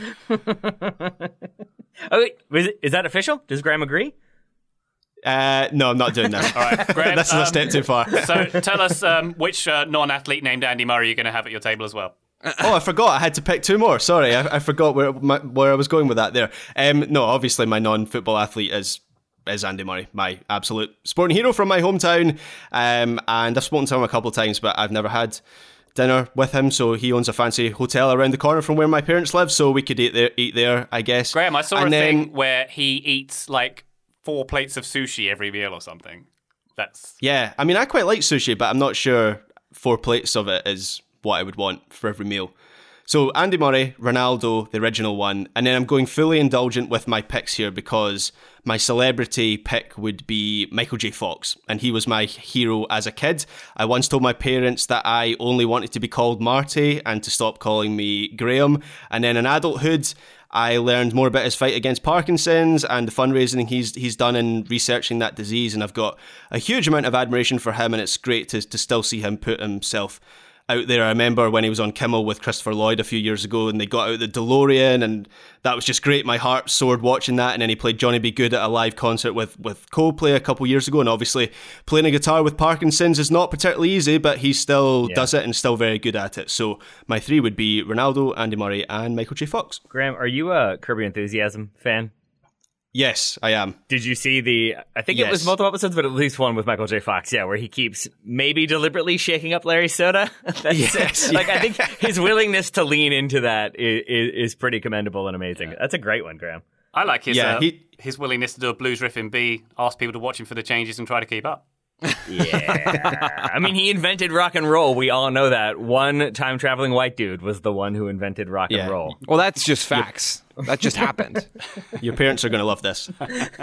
Oh, wait, is that official? Does Graham agree? No, I'm not doing that. All right, Graham, this is a step too far. So tell us which non-athlete named Andy Murray you're going to have at your table as well. Oh, I forgot. I had to pick two more. Sorry, I forgot where I was going with that there. No, obviously my non-football athlete is Andy Murray, my absolute sporting hero from my hometown. And I've spoken to him a couple of times, but I've never had dinner with him. So he owns a fancy hotel around the corner from where my parents live, so we could eat there, I guess. Graham, I saw a thing where he eats like 4 plates of sushi every meal or something. Yeah, I mean, I quite like sushi, but I'm not sure 4 plates of it is what I would want for every meal. So Andy Murray, Ronaldo, the original one, and then I'm going fully indulgent with my picks here because my celebrity pick would be Michael J. Fox, and he was my hero as a kid. I once told my parents that I only wanted to be called Marty and to stop calling me Graham, and then in adulthood, I learned more about his fight against Parkinson's and the fundraising he's done in researching that disease, and I've got a huge amount of admiration for him, and it's great to still see him put himself out there. I remember when he was on Kimmel with Christopher Lloyd a few years ago and they got out the DeLorean, and that was just great. My heart soared watching that. And then he played Johnny B. Good at a live concert with Coldplay a couple years ago, and obviously playing a guitar with Parkinson's is not particularly easy, but he still does it and still very good at it. So my 3 would be Ronaldo, Andy Murray and Michael J. Fox. Graham, are you a Curb Your Enthusiasm fan? Yes, I am. Did you see I think it was multiple episodes, but at least one with Michael J. Fox, where he keeps maybe deliberately shaking up Larry Soda? Yes. I think his willingness to lean into that is pretty commendable and amazing. That's a great one, Graham. I like his willingness to do a blues riff in B, ask people to watch him for the changes and try to keep up. Yeah. I mean, he invented rock and roll. We all know that. One time-traveling white dude was the one who invented rock and roll. Well, that's just facts. That just happened. Your parents are going to love this.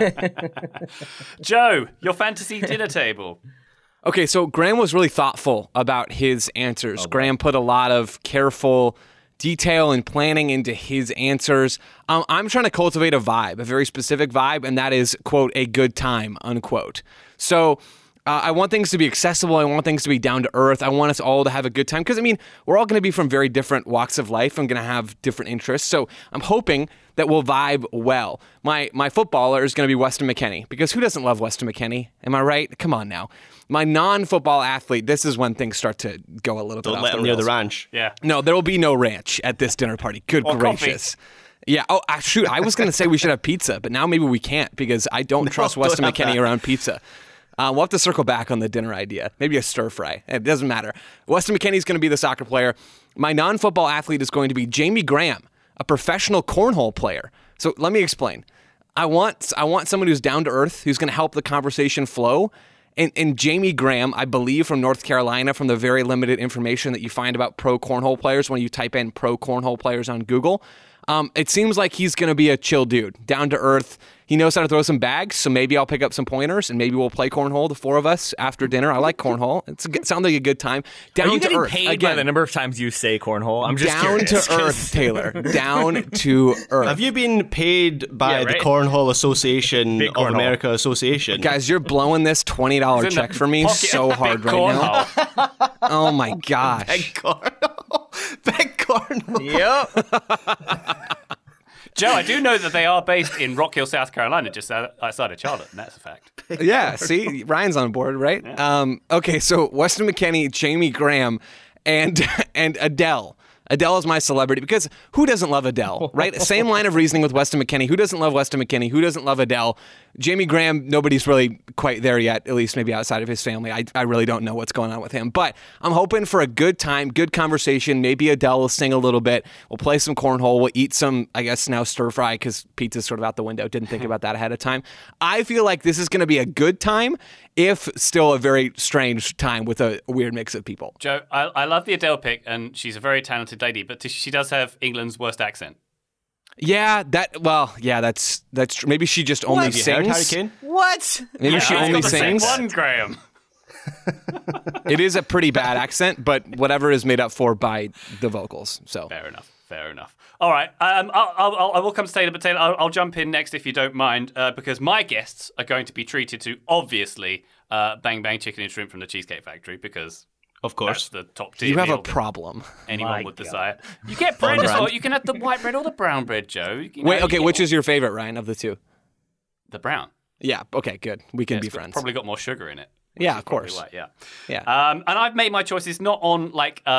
Joe, your fantasy dinner table. Okay, so Graham was really thoughtful about his answers. Graham put a lot of careful detail and planning into his answers. I'm trying to cultivate a vibe, a very specific vibe, and that is, quote, a good time, unquote. So I want things to be accessible. I want things to be down to earth. I want us all to have a good time because, I mean, we're all going to be from very different walks of life. I'm going to have different interests. So I'm hoping that we'll vibe well. My footballer is going to be Weston McKennie because who doesn't love Weston McKennie? Am I right? Come on now. My non-football athlete, this is when things start to go a little bit off the rails. Don't let him near the ranch. Yeah. No, there will be no ranch at this dinner party. Good gracious. Coffee. Yeah. Oh, shoot. I was going to say we should have pizza, but now maybe we can't because I don't trust Weston McKennie around pizza. We'll have to circle back on the dinner idea. Maybe a stir fry. It doesn't matter. Weston McKennie's going to be the soccer player. My non-football athlete is going to be Jamie Graham, a professional cornhole player. So let me explain. I want someone who's down to earth, who's going to help the conversation flow. And Jamie Graham, I believe from North Carolina, from the very limited information that you find about pro cornhole players when you type in pro cornhole players on Google, it seems like he's going to be a chill dude, down to earth. He knows how to throw some bags, so maybe I'll pick up some pointers and maybe we'll play cornhole, the 4 of us, after dinner. I like cornhole. It sounds like a good time. Are you getting paid by the number of times you say cornhole? I'm just curious. Down to earth, Taylor. Down to earth. Have you been paid by the Cornhole Association of America Association? Guys, you're blowing this $20 check for me so hard right now. Oh my gosh. Big cornhole. Big cornhole. Yep. Joe, I do know that they are based in Rock Hill, South Carolina, just outside of Charlotte, and that's a fact. Yeah, see, Ryan's on board, right? Yeah. Okay, so Weston McKennie, Jamie Graham, and Adele. Adele is my celebrity because who doesn't love Adele, right? Same line of reasoning with Weston McKennie. Who doesn't love Weston McKennie? Who doesn't love Adele? Jamie Graham, nobody's really quite there yet, at least maybe outside of his family. I really don't know what's going on with him. But I'm hoping for a good time, good conversation. Maybe Adele will sing a little bit. We'll play some cornhole. We'll eat some, I guess now stir fry because pizza's sort of out the window. Didn't think about that ahead of time. I feel like this is going to be a good time, if still a very strange time with a weird mix of people. Joe, I love the Adele pick, and she's a very talented lady, but she does have England's worst accent. Yeah, that's true. Maybe she just only sings. What? Maybe she only sings. One, Graham. It is a pretty bad accent, but whatever is made up for by the vocals. So fair enough. All right, I will come to Taylor, but Taylor, I'll jump in next if you don't mind, because my guests are going to be treated to, obviously, Bang Bang Chicken and Shrimp from the Cheesecake Factory, because of course that's the top tier. You have a problem. Anyone would desire. You get bread as well. You can have the white bread or the brown bread, Joe. Wait, okay, which is your favorite, Ryan, of the two? The brown. Yeah, okay, good. We can be friends. Probably got more sugar in it. Yeah, of course. Yeah. And I've made my choices not on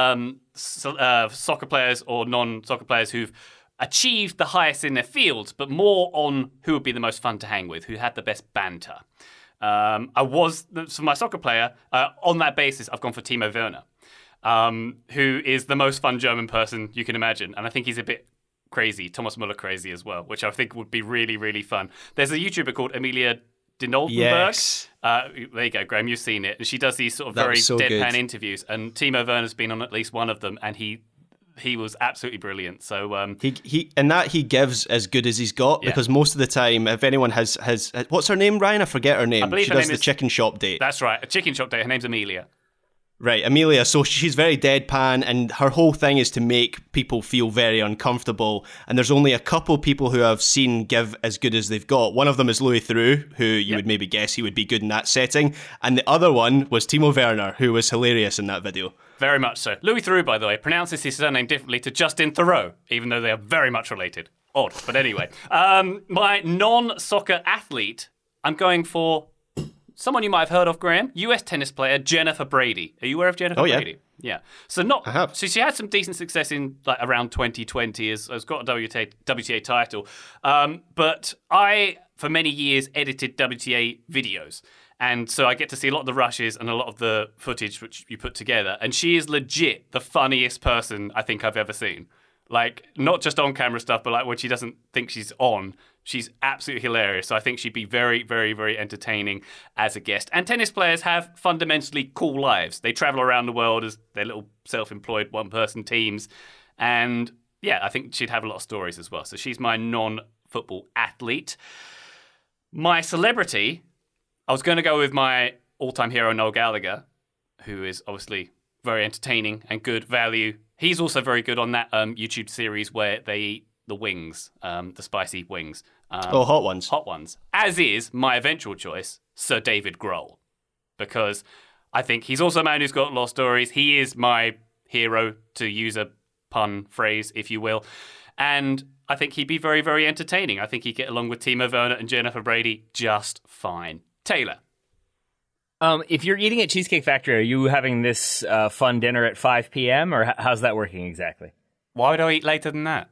soccer players or non-soccer players who've achieved the highest in their fields, but more on who would be the most fun to hang with, who had the best banter. For my soccer player, on that basis, I've gone for Timo Werner, who is the most fun German person you can imagine. And I think he's a bit crazy, Thomas Müller crazy as well, which I think would be really, really fun. There's a YouTuber called Amelia Dinoldenberg. Yes. There you go, Graham, you've seen it. And she does these sort of very deadpan interviews. And Timo Werner's been on at least one of them, and he was absolutely brilliant. So he gives as good as he's got, because most of the time, if anyone has what's her name, Ryan? I forget her name. I believe she her does name the chicken shop date. That's right, a chicken shop date. Her name's Amelia. Right, Amelia. So she's very deadpan, and her whole thing is to make people feel very uncomfortable. And there's only a couple people who I've seen give as good as they've got. One of them is Louis Theroux, who you would maybe guess he would be good in that setting. And the other one was Timo Werner, who was hilarious in that video. Very much so. Louis Theroux, by the way, pronounces his surname differently to Justin Theroux, even though they are very much related. Odd, but anyway. My non-soccer athlete, I'm going for someone you might have heard of, Graham. US tennis player Jennifer Brady. Are you aware of Jennifer Brady? Yeah. So she had some decent success in around 2020. Has got a WTA title. But I, for many years, edited WTA videos. And so I get to see a lot of the rushes and a lot of the footage which you put together. And she is legit the funniest person I think I've ever seen. Like, not just on camera stuff, but like when she doesn't think she's on, she's absolutely hilarious. So I think she'd be very, very, very entertaining as a guest. And tennis players have fundamentally cool lives. They travel around the world as their little self-employed one-person teams. And yeah, I think she'd have a lot of stories as well. So she's my non-football athlete. My celebrity, I was going to go with my all-time hero, Noel Gallagher, who is obviously very entertaining and good value. He's also very good on that YouTube series where they eat the wings, the spicy wings. Hot ones. Hot ones. As is my eventual choice, Sir David Grohl. Because I think he's also a man who's got a lot of stories. He is my hero, to use a pun phrase, if you will. And I think he'd be very, very entertaining. I think he'd get along with Timo Werner and Jennifer Brady just fine. Taylor. If you're eating at Cheesecake Factory, are you having this fun dinner at 5 p.m., or how's that working exactly? Why would I eat later than that?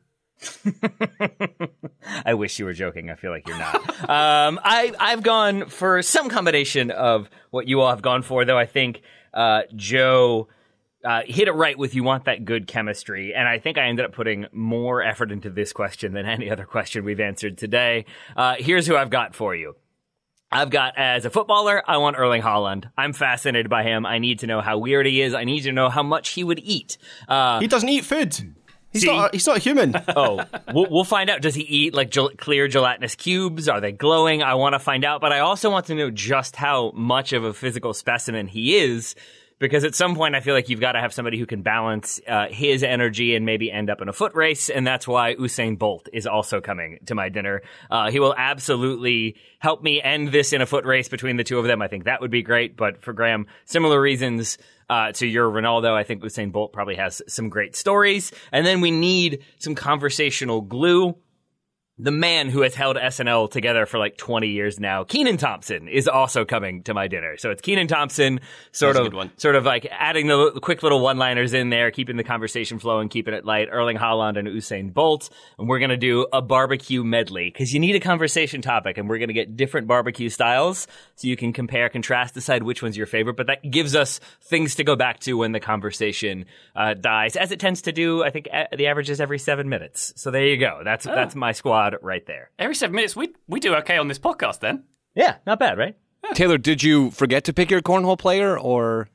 I wish you were joking. I feel like you're not. I've gone for some combination of what you all have gone for, though I think Joe hit it right with you want that good chemistry. And I think I ended up putting more effort into this question than any other question we've answered today. Here's who I've got for you. I've got, as a footballer, I want Erling Haaland. I'm fascinated by him. I need to know how weird he is. I need to know how much he would eat. He doesn't eat food. He's not a human. We'll find out. Does he eat like clear gelatinous cubes? Are they glowing? I want to find out. But I also want to know just how much of a physical specimen he is. Because at some point, I feel like you've got to have somebody who can balance his energy and maybe end up in a foot race. And that's why Usain Bolt is also coming to my dinner. He will absolutely help me end this in a foot race between the two of them. I think that would be great. But for Graham, similar reasons to your Ronaldo. I think Usain Bolt probably has some great stories. And then we need some conversational glue. the man who has held SNL together for like 20 years now, Kenan Thompson, is also coming to my dinner. So it's Kenan Thompson, sort of like adding the quick little one-liners in there, keeping the conversation flowing, keeping it light. Erling Haaland and Usain Bolt, and we're gonna do a barbecue medley because you need a conversation topic, and we're gonna get different barbecue styles so you can compare, contrast, decide which one's your favorite. But that gives us things to go back to when the conversation dies, as it tends to do. I think the average is every 7 minutes. So there you go. That's my squad right there. Every 7 minutes, we do okay on this podcast then. Yeah, not bad, right? Taylor, did you forget to pick your cornhole player, or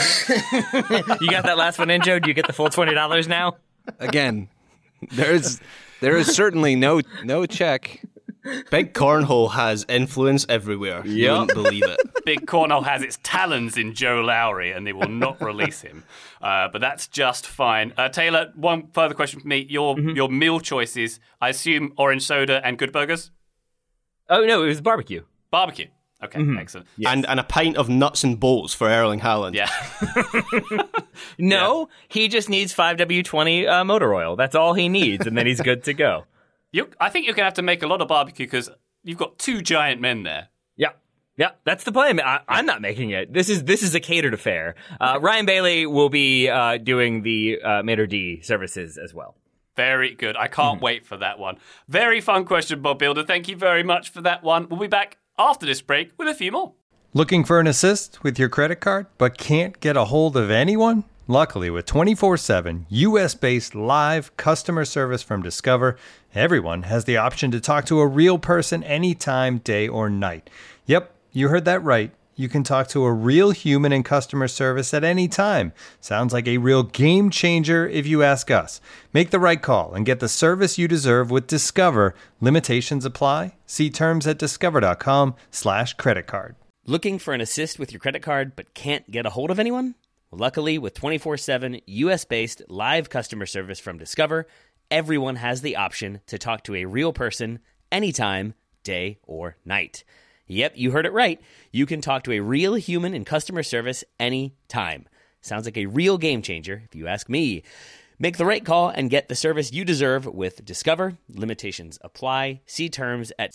You got that last one in, Joe? Do you get the full $20 now? again, there is certainly no check. Big Cornhole has influence everywhere. You wouldn't believe it. Big Cornhole has its talons in Joe Lowry, and they will not release him. But that's just fine. Taylor, one further question for me. Your meal choices, I assume orange soda and good burgers? Oh, no, it was barbecue. Barbecue. Okay, excellent. Yes. And a pint of nuts and bolts for Erling Haaland. Yeah. No, he just needs 5W20 motor oil. That's all he needs, and then he's good to go. I think you're going to have to make a lot of barbecue because you've got two giant men there. Yeah, that's the plan. I'm not making it. This is a catered affair. Ryan Bailey will be doing the Maitre D services as well. Very good. I can't wait for that one. Very fun question, Bob Builder. Thank you very much for that one. We'll be back after this break with a few more. Looking for an assist with your credit card but can't get a hold of anyone? Luckily, with 24/7 US-based live customer service from Discover, everyone has the option to talk to a real person anytime, day or night. Yep, you heard that right. You can talk to a real human in customer service at any time. Sounds like a real game changer if you ask us. Make the right call and get the service you deserve with Discover. Limitations apply. See terms at discover.com/creditcard. Looking for an assist with your credit card but can't get a hold of anyone? Luckily, with 24/7 US-based live customer service from Discover, everyone has the option to talk to a real person anytime, day or night. Yep, you heard it right. You can talk to a real human in customer service anytime. Sounds like a real game changer, if you ask me. Make the right call and get the service you deserve with Discover. Limitations apply. See terms at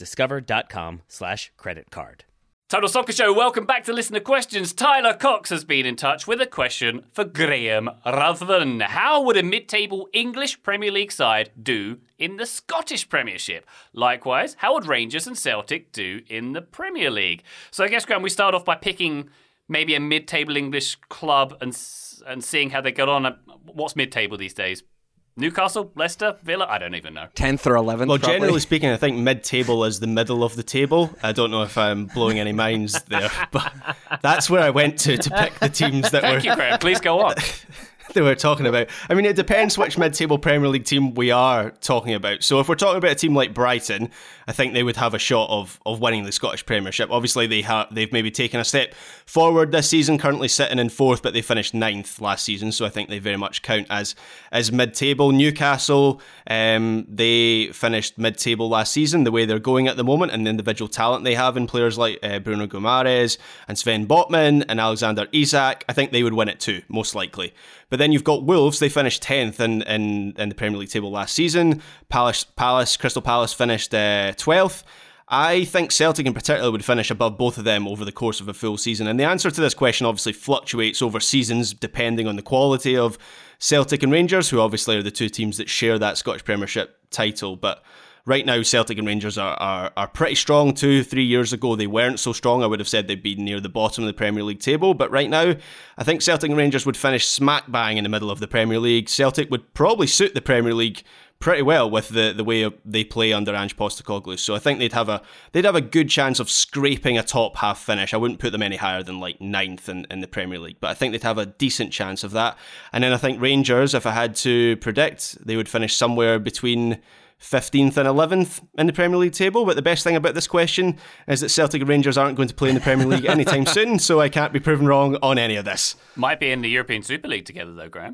discover.com/creditcard. Total Soccer Show, welcome back to Listener Questions. Tyler Cox has been in touch with a question for Graham Ruthven. How would a mid-table English Premier League side do in the Scottish Premiership? Likewise, how would Rangers and Celtic do in the Premier League? So I guess, Graham, we start off by picking maybe a mid-table English club and seeing how they got on. What's mid-table these days? Newcastle, Leicester, Villa? I don't even know. 10th or 11th, Well, probably. generally speaking, I think mid-table is the middle of the table. I don't know if I'm blowing any minds there, but that's where I went to pick the teams that Thank you, Graham. Please go on. they were talking about. I mean, it depends which mid-table Premier League team we are talking about. So if we're talking about a team like Brighton, I think they would have a shot of winning the Scottish Premiership. Obviously, they've maybe taken a step forward this season, currently sitting in 4th, but they finished 9th last season, so I think they very much count as mid-table. Newcastle, they finished mid-table last season, the way they're going at the moment, and the individual talent they have in players like Bruno Guimaraes and Sven Botman and Alexander Isak. I think they would win it too, most likely. But then you've got Wolves. They finished 10th in the Premier League table last season. Crystal Palace finished 12th. I think Celtic in particular would finish above both of them over the course of a full season. And the answer to this question obviously fluctuates over seasons depending on the quality of Celtic and Rangers, who obviously are the two teams that share that Scottish Premiership title. But right now, Celtic and Rangers are pretty strong. 2-3 years ago, they weren't so strong. I would have said they'd be near the bottom of the Premier League table. But right now, I think Celtic and Rangers would finish smack bang in the middle of the Premier League. Celtic would probably suit the Premier League pretty well with the way they play under Ange Postecoglou. So I think they'd have a good chance of scraping a top half finish. I wouldn't put them any higher than like 9th in the Premier League, but I think they'd have a decent chance of that. And then I think Rangers, if I had to predict, they would finish somewhere between 15th and 11th in the Premier League table. But the best thing about this question is that Celtic and Rangers aren't going to play in the Premier League anytime soon, so I can't be proven wrong on any of this. Might be in the European Super League together though, Graham.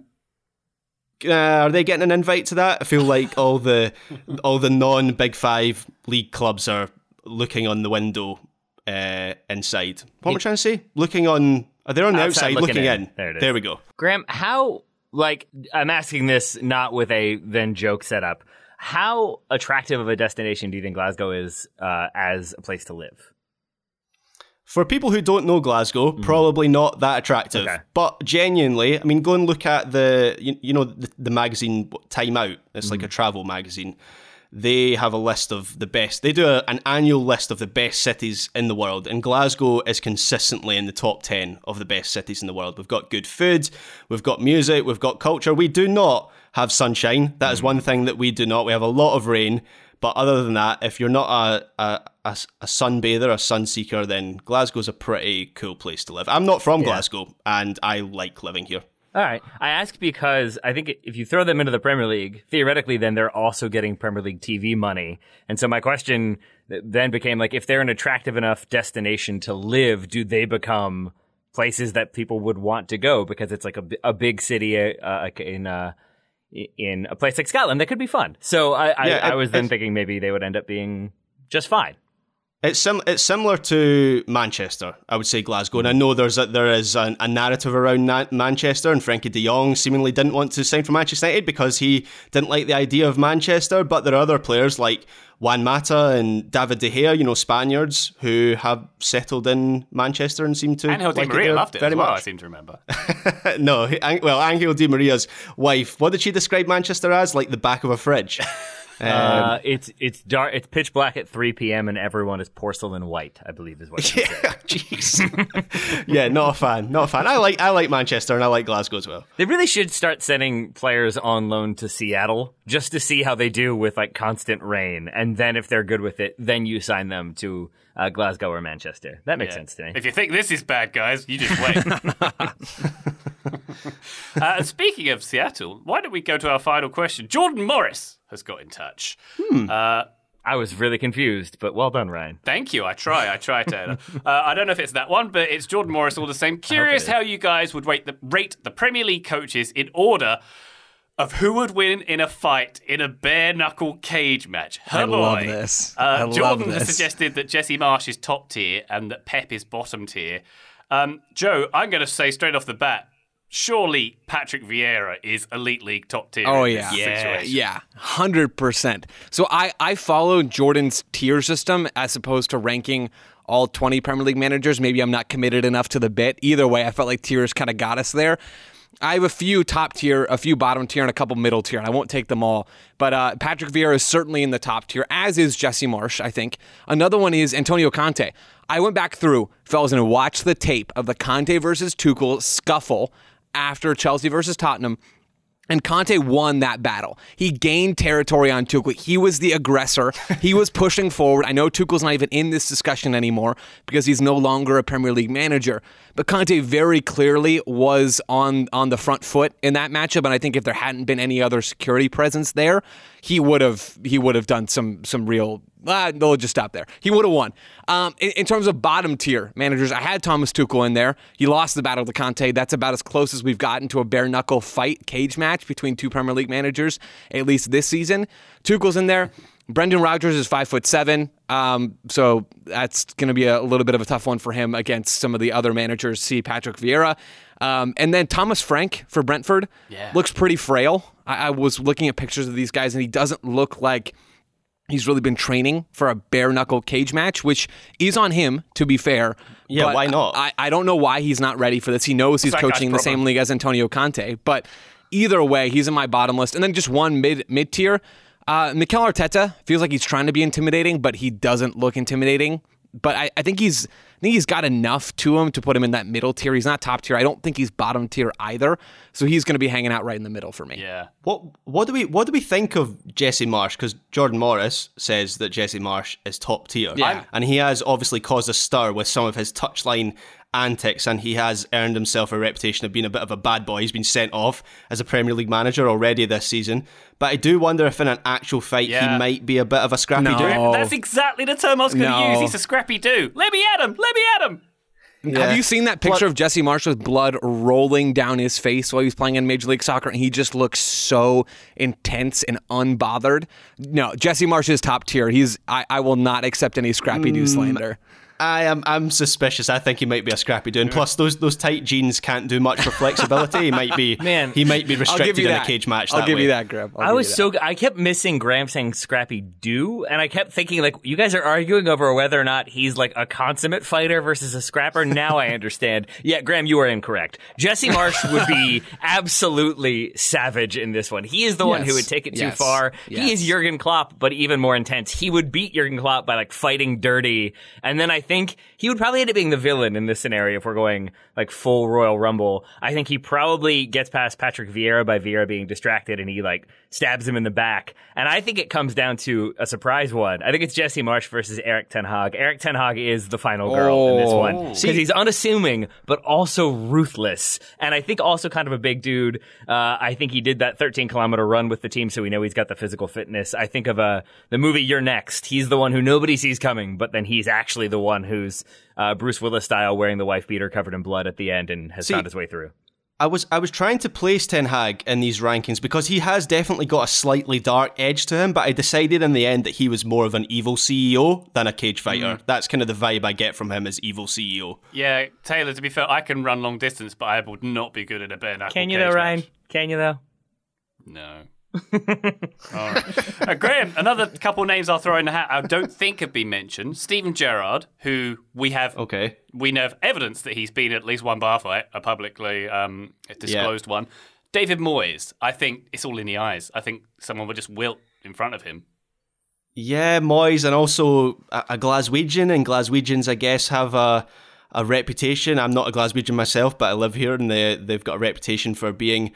Are they getting an invite to that? I feel like all the non-Big Five league clubs are looking on the window inside. What am I trying to say? They're on the outside looking in. There we go. Graham, I'm asking this not with a then joke setup. How attractive of a destination do you think Glasgow is as a place to live? For people who don't know Glasgow, probably not that attractive. Okay. But genuinely, I mean, go and look at the magazine Time Out. It's like a travel magazine. They have a list of the best. They do an annual list of the best cities in the world, and Glasgow is consistently in the top 10 of the best cities in the world. We've got good food, we've got music, we've got culture. We do not have sunshine. That is one thing that we do not. We have a lot of rain. But other than that, if you're not a sunbather, a sunseeker, then Glasgow's a pretty cool place to live. I'm not from Glasgow, and I like living here. All right. I ask because I think if you throw them into the Premier League, theoretically, then they're also getting Premier League TV money. And so my question then became, like, if they're an attractive enough destination to live, do they become places that people would want to go? Because it's like a big city in a place like Scotland that could be fun. So I was then thinking maybe they would end up being just fine. It's similar to Manchester, I would say, Glasgow. And I know there is a narrative around Manchester, and Frankie de Jong seemingly didn't want to sign for Manchester United because he didn't like the idea of Manchester. But there are other players like Juan Mata and David De Gea, Spaniards who have settled in Manchester and seem to Angel Di Maria loved it very much. I seem to remember. No, Angel Di Maria's wife, what did she describe Manchester as? Like the back of a fridge. It's dark. It's pitch black at 3 p.m. and everyone is porcelain white, I believe is what she said. Jeez. Yeah, not a fan. I like Manchester and I like Glasgow as well. They really should start sending players on loan to Seattle just to see how they do with like constant rain, and then if they're good with it, then you sign them to Glasgow or Manchester. That makes sense to me. If you think this is bad, guys, you just wait. Speaking of Seattle, why don't we go to our final question? Jordan Morris has got in touch. I was really confused, but well done, Ryan. Thank you. I try, Taylor. I don't know if it's that one, but it's Jordan Morris all the same. Curious how you guys would rate the Premier League coaches in order of who would win in a fight in a bare-knuckle cage match. I love this. Jordan has suggested that Jesse Marsch is top tier and that Pep is bottom tier. Joe, I'm going to say straight off the bat, surely Patrick Vieira is Elite League top tier. Oh, yeah. Yeah, 100%. So I follow Jordan's tier system as opposed to ranking all 20 Premier League managers. Maybe I'm not committed enough to the bit. Either way, I felt like tiers kind of got us there. I have a few top tier, a few bottom tier, and a couple middle tier, and I won't take them all. But Patrick Vieira is certainly in the top tier, as is Jesse Marsch, I think. Another one is Antonio Conte. I went back through, fellas, and watched the tape of the Conte versus Tuchel scuffle after Chelsea versus Tottenham, and Conte won that battle. He gained territory on Tuchel. He was the aggressor. He was pushing forward. I know Tuchel's not even in this discussion anymore because he's no longer a Premier League manager. But Conte very clearly was on the front foot in that matchup, and I think if there hadn't been any other security presence there, he would have done some real. They'll just stop there. He would have won. In terms of bottom tier managers, I had Thomas Tuchel in there. He lost the battle to Conte. That's about as close as we've gotten to a bare knuckle fight cage match between two Premier League managers, at least this season. Tuchel's in there. Brendan Rodgers is 5'7", so that's going to be a little bit of a tough one for him against some of the other managers. See Patrick Vieira, and then Thomas Frank for Brentford looks pretty frail. I was looking at pictures of these guys, and he doesn't look like he's really been training for a bare knuckle cage match, which is on him, to be fair. Yeah, but why not? I don't know why he's not ready for this. He knows he's coaching the same league as Antonio Conte, but either way, he's in my bottom list. And then just one mid tier. Mikel Arteta feels like he's trying to be intimidating, but he doesn't look intimidating. But I think he's got enough to him to put him in that middle tier. He's not top tier. I don't think he's bottom tier either. So he's going to be hanging out right in the middle for me. Yeah. What do we think of Jesse Marsch? Because Jordan Morris says that Jesse Marsch is top tier. Yeah. And he has obviously caused a stir with some of his touchline antics, and he has earned himself a reputation of being a bit of a bad boy. He's been sent off as a Premier League manager already this season. But I do wonder if in an actual fight he might be a bit of a scrappy dude. That's exactly the term I was going to use. He's a scrappy dude. Let me at him. Yeah. Have you seen that picture of Jesse Marsch with blood rolling down his face while he was playing in Major League Soccer? And he just looks so intense and unbothered. No, Jesse Marsch is top tier. I will not accept any scrappy dude slander. I'm suspicious. I think he might be a scrappy dude. Plus, those tight jeans can't do much for flexibility. He might be restricted in a cage match. I'll give you that, Graham. I kept missing Graham saying scrappy do, and I kept thinking, like, you guys are arguing over whether or not he's like a consummate fighter versus a scrapper. Now I understand. Yeah, Graham, you are incorrect. Jesse Marsh would be absolutely savage in this one. He is the one who would take it too far. He is Jurgen Klopp, but even more intense. He would beat Jurgen Klopp by like fighting dirty, and then I think he would probably end up being the villain in this scenario if we're going like full Royal Rumble. I think he probably gets past Patrick Vieira by Vieira being distracted, and he like stabs him in the back. And I think it comes down to a surprise one. I think it's Jesse Marsh versus Erik ten Hag. Erik ten Hag is the final girl in this one because he's unassuming but also ruthless, and I think also kind of a big dude. I think he did that 13-kilometer run with the team, so we know he's got the physical fitness. I think of the movie You're Next. He's the one who nobody sees coming, but then he's actually the one who's Bruce Willis style, wearing the wife beater covered in blood at the end, and has found his way through. I was trying to place Ten Hag in these rankings because he has definitely got a slightly dark edge to him, but I decided in the end that he was more of an evil CEO than a cage fighter. That's kind of the vibe I get from him as evil CEO. Yeah, Taylor, to be fair, I can run long distance, but I would not be good at a bare knuckle. Can you though, Ryan? Can you though? No. All right. Graham, another couple names I'll throw in the hat I don't think have been mentioned. Steven Gerrard, who we know of evidence that he's been at least one bar fight, a publicly disclosed one. David Moyes, I think it's all in the eyes. I think someone would just wilt in front of him. Yeah, Moyes, and also a Glaswegian, and Glaswegians, I guess, have a reputation. I'm not a Glaswegian myself, but I live here, and they've got a reputation for being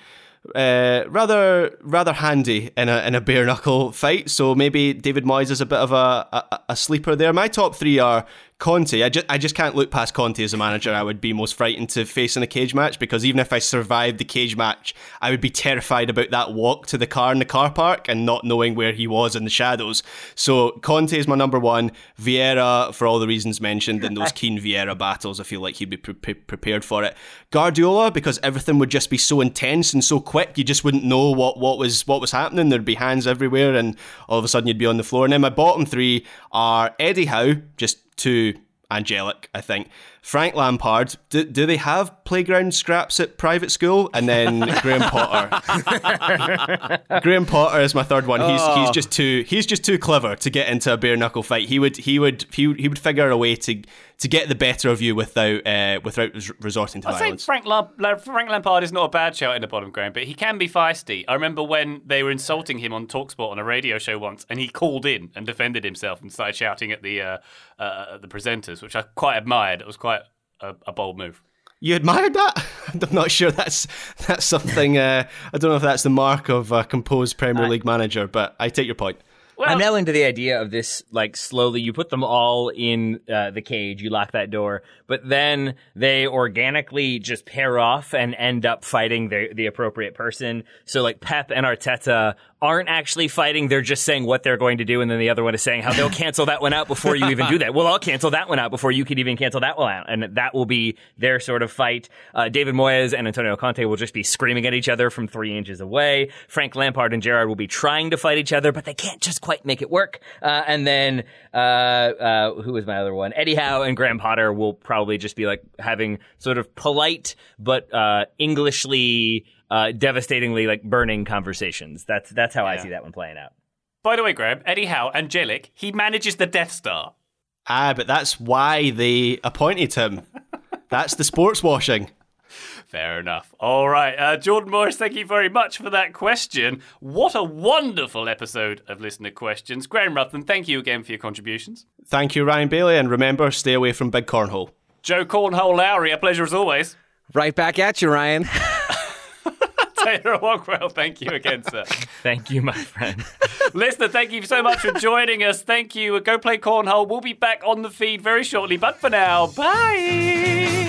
rather handy in a bare knuckle fight. So maybe David Moyes is a bit of a sleeper there. My top three are Conte. I just can't look past Conte as a manager. I would be most frightened to face in a cage match, because even if I survived the cage match, I would be terrified about that walk to the car in the car park and not knowing where he was in the shadows. So Conte is my number one. Vieira, for all the reasons mentioned in those Keane Vieira battles, I feel like he'd be prepared for it. Guardiola, because everything would just be so intense and so quick, you just wouldn't know what was happening. There'd be hands everywhere, and all of a sudden you'd be on the floor. And then my bottom three are Eddie Howe, just too angelic, I think. Frank Lampard, do they have playground scraps at private school? And then Graham Potter. Graham Potter is my third one. He's just too clever to get into a bare knuckle fight. He would figure a way to get the better of you without resorting to violence. I think Frank Lampard is not a bad shout in the bottom, Graham, but he can be feisty. I remember when they were insulting him on TalkSport on a radio show once, and he called in and defended himself and started shouting at the presenters, which I quite admired. It was quite a bold move. You admired that? I'm not sure that's something. I don't know if that's the mark of a composed Premier League manager, but I take your point. Well, I'm now into the idea of this, like, slowly, you put them all in the cage, you lock that door, but then they organically just pair off and end up fighting the appropriate person. So, like, Pep and Arteta aren't actually fighting, they're just saying what they're going to do, and then the other one is saying how they'll cancel that one out before you even do that. Well, I'll cancel that one out before you can even cancel that one out, and that will be their sort of fight. David Moyes and Antonio Conte will just be screaming at each other from 3 inches away. Frank Lampard and Gerrard will be trying to fight each other, but they can't just quite make it work. And then, who was my other one? Eddie Howe and Graham Potter will probably just be like having sort of polite, but, Englishly, devastatingly like burning conversations. That's how I see that one playing out. By the way, Graham, Eddie Howe, angelic, he manages the Death Star. But that's why they appointed him. That's the sports washing. Fair enough. All right. Jordan Morris, thank you very much for that question. What a wonderful episode of Listener Questions. Graham Ruthven, thank you again for your contributions. Thank you, Ryan Bailey, and remember, stay away from big cornhole. Joe Cornhole Lowry, a pleasure as always. Right back at you, Ryan. Taylor Walkwell, thank you again, sir. Thank you, my friend. Listener, thank you so much for joining us. Thank you. Go play cornhole. We'll be back on the feed very shortly, but for now, bye.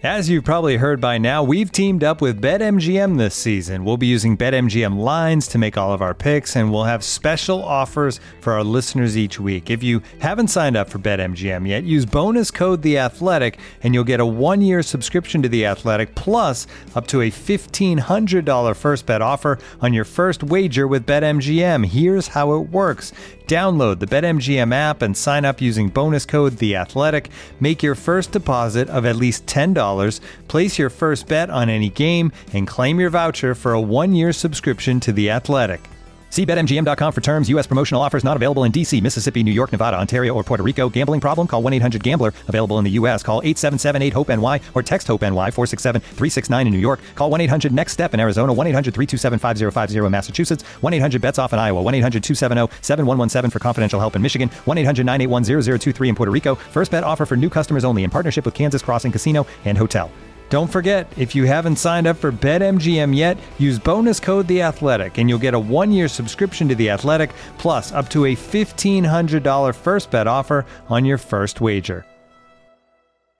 As you've probably heard by now, we've teamed up with BetMGM this season. We'll be using BetMGM lines to make all of our picks, and we'll have special offers for our listeners each week. If you haven't signed up for BetMGM yet, use bonus code The Athletic, and you'll get a 1-year subscription to The Athletic, plus up to a $1,500 first bet offer on your first wager with BetMGM. Here's how it works. Download the BetMGM app and sign up using bonus code The Athletic. Make your first deposit of at least $10. Place your first bet on any game and claim your voucher for a 1-year subscription to The Athletic. See BetMGM.com for terms. U.S. promotional offers not available in D.C., Mississippi, New York, Nevada, Ontario, or Puerto Rico. Gambling problem? Call 1-800-GAMBLER. Available in the U.S. Call 877-8-HOPE-NY or text HOPE-NY 467-369 in New York. Call 1-800-NEXT-STEP in Arizona. 1-800-327-5050 in Massachusetts. 1-800-BETS-OFF in Iowa. 1-800-270-7117 for confidential help in Michigan. 1-800-981-0023 in Puerto Rico. First bet offer for new customers only in partnership with Kansas Crossing Casino and Hotel. Don't forget, if you haven't signed up for BetMGM yet, use bonus code The Athletic, and you'll get a 1-year subscription to The Athletic, plus up to a $1,500 first bet offer on your first wager.